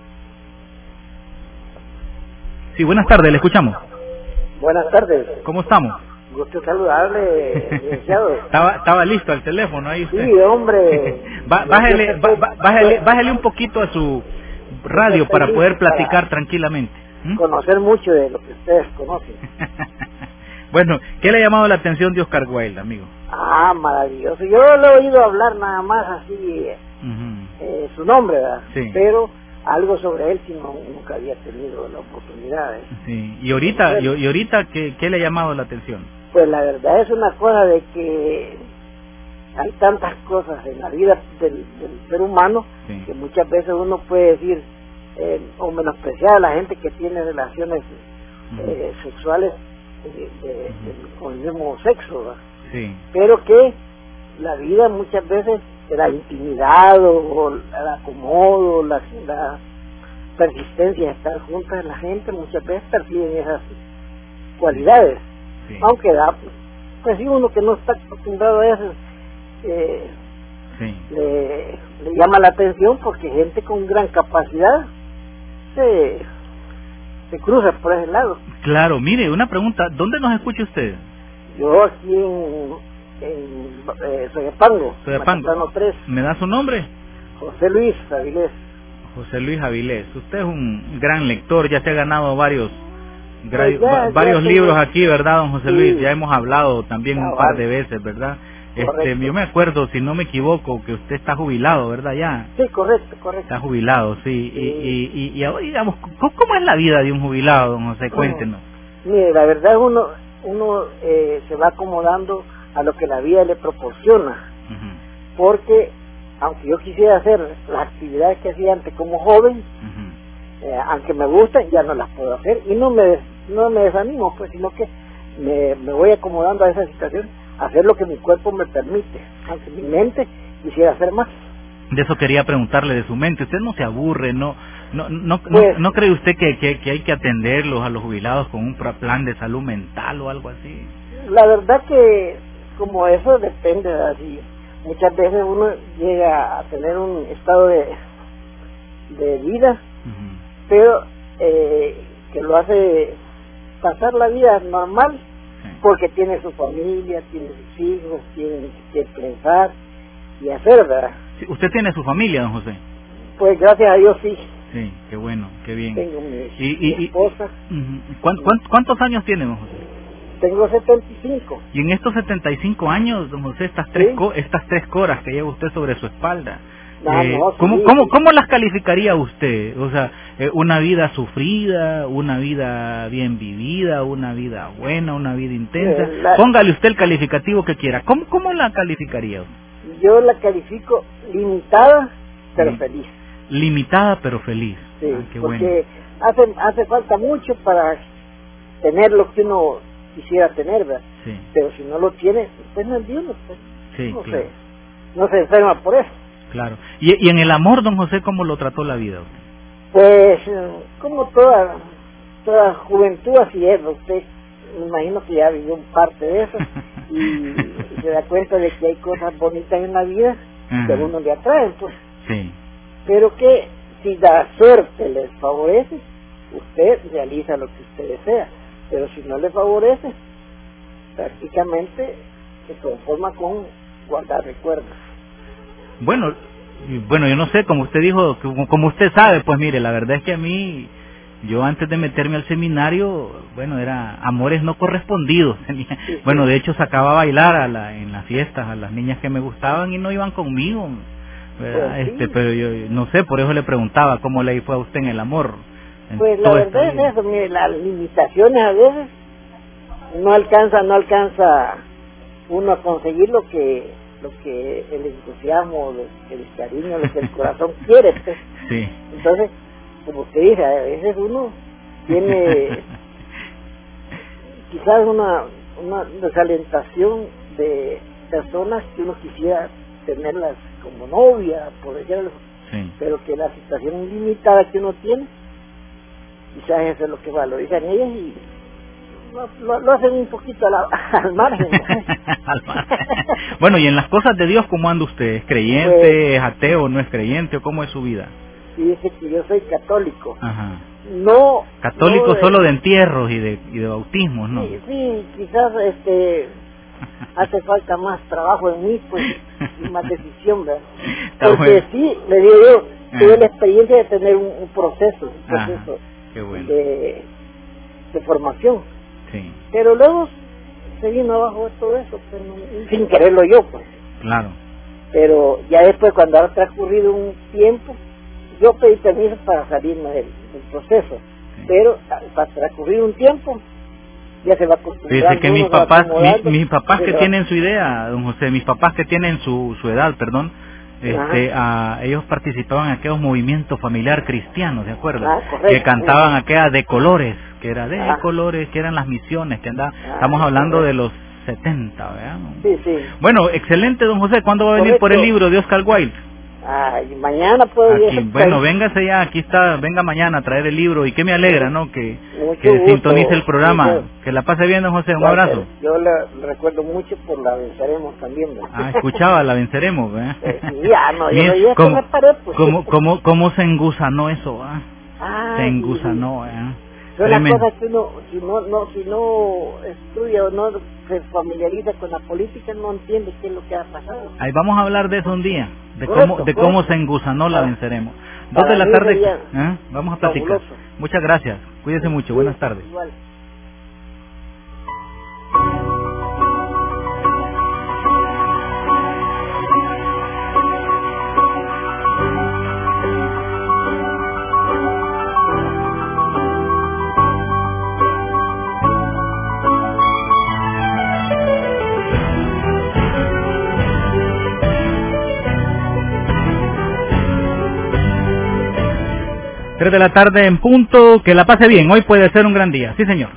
Sí, buenas tardes, le escuchamos. Buenas tardes. ¿Cómo estamos? Gusto saludarle, licenciado. Estaba listo el teléfono ahí usted. Sí, hombre. Bájele un poquito a su radio para poder platicar tranquilamente. Conocer mucho de lo que ustedes conocen. Bueno, ¿qué le ha llamado la atención de Oscar Wilde, amigo? Ah, maravilloso. Yo lo he oído hablar nada más así, su nombre, ¿verdad? Sí. Pero algo sobre él sí nunca había tenido la oportunidad. Sí. ¿Y ahorita qué le ha llamado la atención? Pues la verdad es una cosa de que hay tantas cosas en la vida del ser humano, sí, que muchas veces uno puede decir o menospreciar a la gente que tiene relaciones sexuales con el mismo sexo, ¿verdad? Sí. Pero que la vida muchas veces, la intimidad o el acomodo, la persistencia de estar juntas, la gente muchas veces perciben esas cualidades, sí, aunque pues sí, uno que no está acostumbrado a eso sí, le llama la atención, porque gente con gran capacidad se cruza por ese lado. Claro, mire, una pregunta, ¿dónde nos escucha usted? Yo aquí en Soyapango, 3. ¿Me da su nombre? José Luis Avilés. José Luis Avilés, usted es un gran lector, ya se ha ganado varios libros aquí, ¿verdad, don José Luis? Sí. Ya hemos hablado también un par de veces, ¿verdad? Yo me acuerdo, si no me equivoco, que usted está jubilado, ¿verdad, ya? Sí, correcto. Está jubilado, sí. Y ahora, digamos, ¿cómo es la vida de un jubilado, don José? Cuéntenos. Mire, la verdad uno se va acomodando a lo que la vida le proporciona, porque aunque yo quisiera hacer las actividades que hacía antes como joven, aunque me gustan, ya no las puedo hacer, y no me desanimo, pues, sino que me voy acomodando a esa situación, hacer lo que mi cuerpo me permite, aunque mi mente quisiera hacer más. De eso quería preguntarle de su mente. ¿Usted no se aburre? ¿No cree usted que hay que atenderlos a los jubilados con un plan de salud mental o algo así? La verdad que como eso depende, así muchas veces uno llega a tener un estado de vida, pero que lo hace pasar la vida normal, porque tiene su familia, tiene sus hijos, tiene que pensar y hacer, ¿verdad? Sí, ¿usted tiene su familia, don José? Pues gracias a Dios sí. Sí, qué bueno, qué bien. Tengo mi esposa. ¿Cuántos años tiene, don José? Tengo 75. Y en estos 75 años, don José, estas tres coras que lleva usted sobre su espalda, ¿cómo las calificaría usted? O sea, una vida sufrida, una vida bien vivida, una vida buena, una vida intensa. Póngale usted el calificativo que quiera. ¿Cómo la calificaría usted? Yo la califico limitada, pero feliz. Limitada, pero feliz. Sí, qué porque bueno. hace falta mucho para tener lo que uno quisiera tener, ¿verdad? Sí. Pero si no lo tiene, pues no es Dios, pues, sí, claro. No se enferma por eso. Claro. ¿Y en el amor, don José, cómo lo trató la vida? Pues, como toda juventud así es, usted me imagino que ya vivió un parte de eso y se da cuenta de que hay cosas bonitas en la vida que a uno le atraen, pues. Sí. Pero que si la suerte les favorece, usted realiza lo que usted desea, pero si no le favorece, prácticamente se conforma con guardar recuerdos. Bueno, yo no sé, como usted dijo, como usted sabe, pues mire, la verdad es que a mí, yo antes de meterme al seminario, bueno, era amores no correspondidos. Bueno, de hecho sacaba a bailar en las fiestas a las niñas que me gustaban y no iban conmigo, ¿verdad? Pues sí. Pero yo no sé, por eso le preguntaba cómo le fue a usted en el amor. Pues la verdad es eso, mire, las limitaciones a veces no alcanza uno a conseguir lo que el entusiasmo, el cariño, lo que el corazón quiere, pues. Sí. Entonces, como usted dice, a veces uno tiene quizás una desalentación de personas que uno quisiera tenerlas como novia, por decirlo, pero que la situación limitada que uno tiene, quizás eso es lo que valorizan ellas y lo hacen un poquito al margen. Bueno, y en las cosas de Dios, ¿cómo anda usted? ¿Es creyente, pues, es ateo, no es creyente, o cómo es su vida? Dice que yo soy católico. Ajá. No. Católico solo de entierros y de bautismos, ¿no? Sí, quizás hace falta más trabajo en mí, pues, y más decisión, ¿verdad? Porque bueno. Sí, le digo yo, tuve la experiencia de tener un proceso qué bueno. de formación. Sí. Pero luego se vino abajo de todo eso, pero sin quererlo yo, pues. Claro. Pero ya después, cuando ha transcurrido un tiempo, yo pedí permiso para salirme del proceso. Sí. Pero para transcurrir un tiempo, ya se va acostumbrando. Dice que mis papás que tienen su idea, don José, mis papás que tienen su edad, perdón, ellos participaban en aquellos movimientos familiar cristianos, ¿de acuerdo? Que cantaban aquellas de colores, que era de colores, que eran las misiones, que estamos hablando de los 70, ¿verdad? Sí. Bueno, excelente, don José. ¿Cuándo va a venir por el libro de Oscar Wilde? Mañana puedo ir. Bueno, véngase ya, aquí está, venga mañana a traer el libro, y que me alegra, ¿no? Que sintonice el programa. Mucho. Que la pase bien, don José, un abrazo. Yo le recuerdo mucho por La Venceremos también, ¿no? Escuchaba La Venceremos, ¿verdad? ¿Cómo se engusanó eso, se engusanó, Son las cosas que uno, si no estudia o no se familiariza con la política, no entiende qué es lo que ha pasado. Ahí vamos a hablar de eso un día, de cómo se engusanó La Venceremos. 2 de la tarde, vamos a platicar. Muchas gracias, cuídese mucho, buenas tardes. Igual. 3 de la tarde en punto, que la pase bien, hoy puede ser un gran día, sí señor.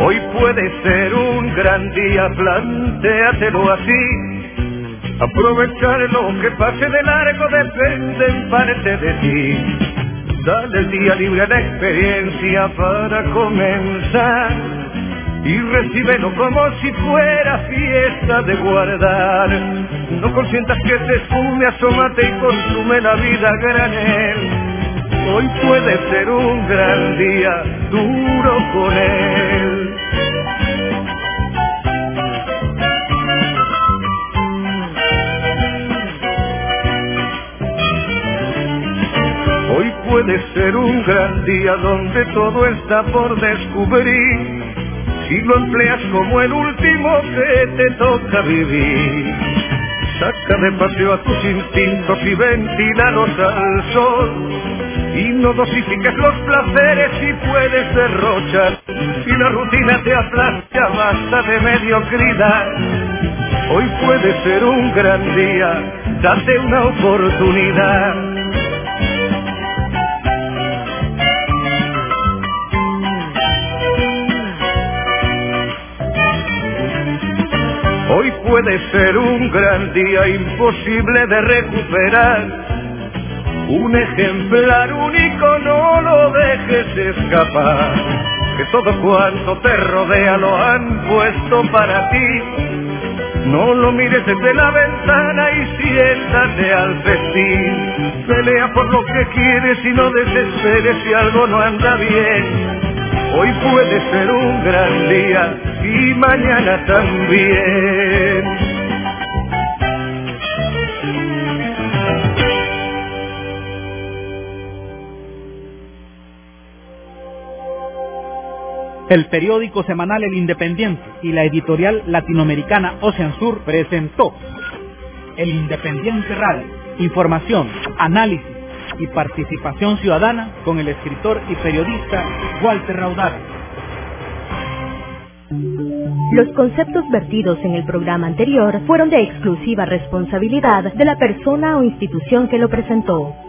Hoy puede ser un gran día, plantéatelo así. Aprovechar lo que pase de largo depende en parte de ti. Dale el día libre a la experiencia para comenzar y recíbelo como si fuera fiesta de guardar. No consientas que te esfume, asómate y consume la vida a granel. Hoy puede ser un gran día, duro con él. Hoy puede ser un gran día donde todo está por descubrir, si lo empleas como el último que te toca vivir. Saca de paseo a tus instintos y ventílalos al sol, y no dosifiques los placeres si puedes derrochar. Si la rutina te aplasta, basta de mediocridad. Hoy puede ser un gran día, date una oportunidad. Hoy puede ser un gran día imposible de recuperar. Un ejemplar único, no lo dejes escapar. Que todo cuanto te rodea lo han puesto para ti. No lo mires desde la ventana y siéntate al festín. Pelea por lo que quieres y no desesperes si algo no anda bien. Hoy puede ser un gran día y mañana también. El periódico semanal El Independiente y la editorial latinoamericana Ocean Sur presentó El Independiente Radio. Información, análisis y participación ciudadana con el escritor y periodista Walter Raudal. Los conceptos vertidos en el programa anterior fueron de exclusiva responsabilidad de la persona o institución que lo presentó.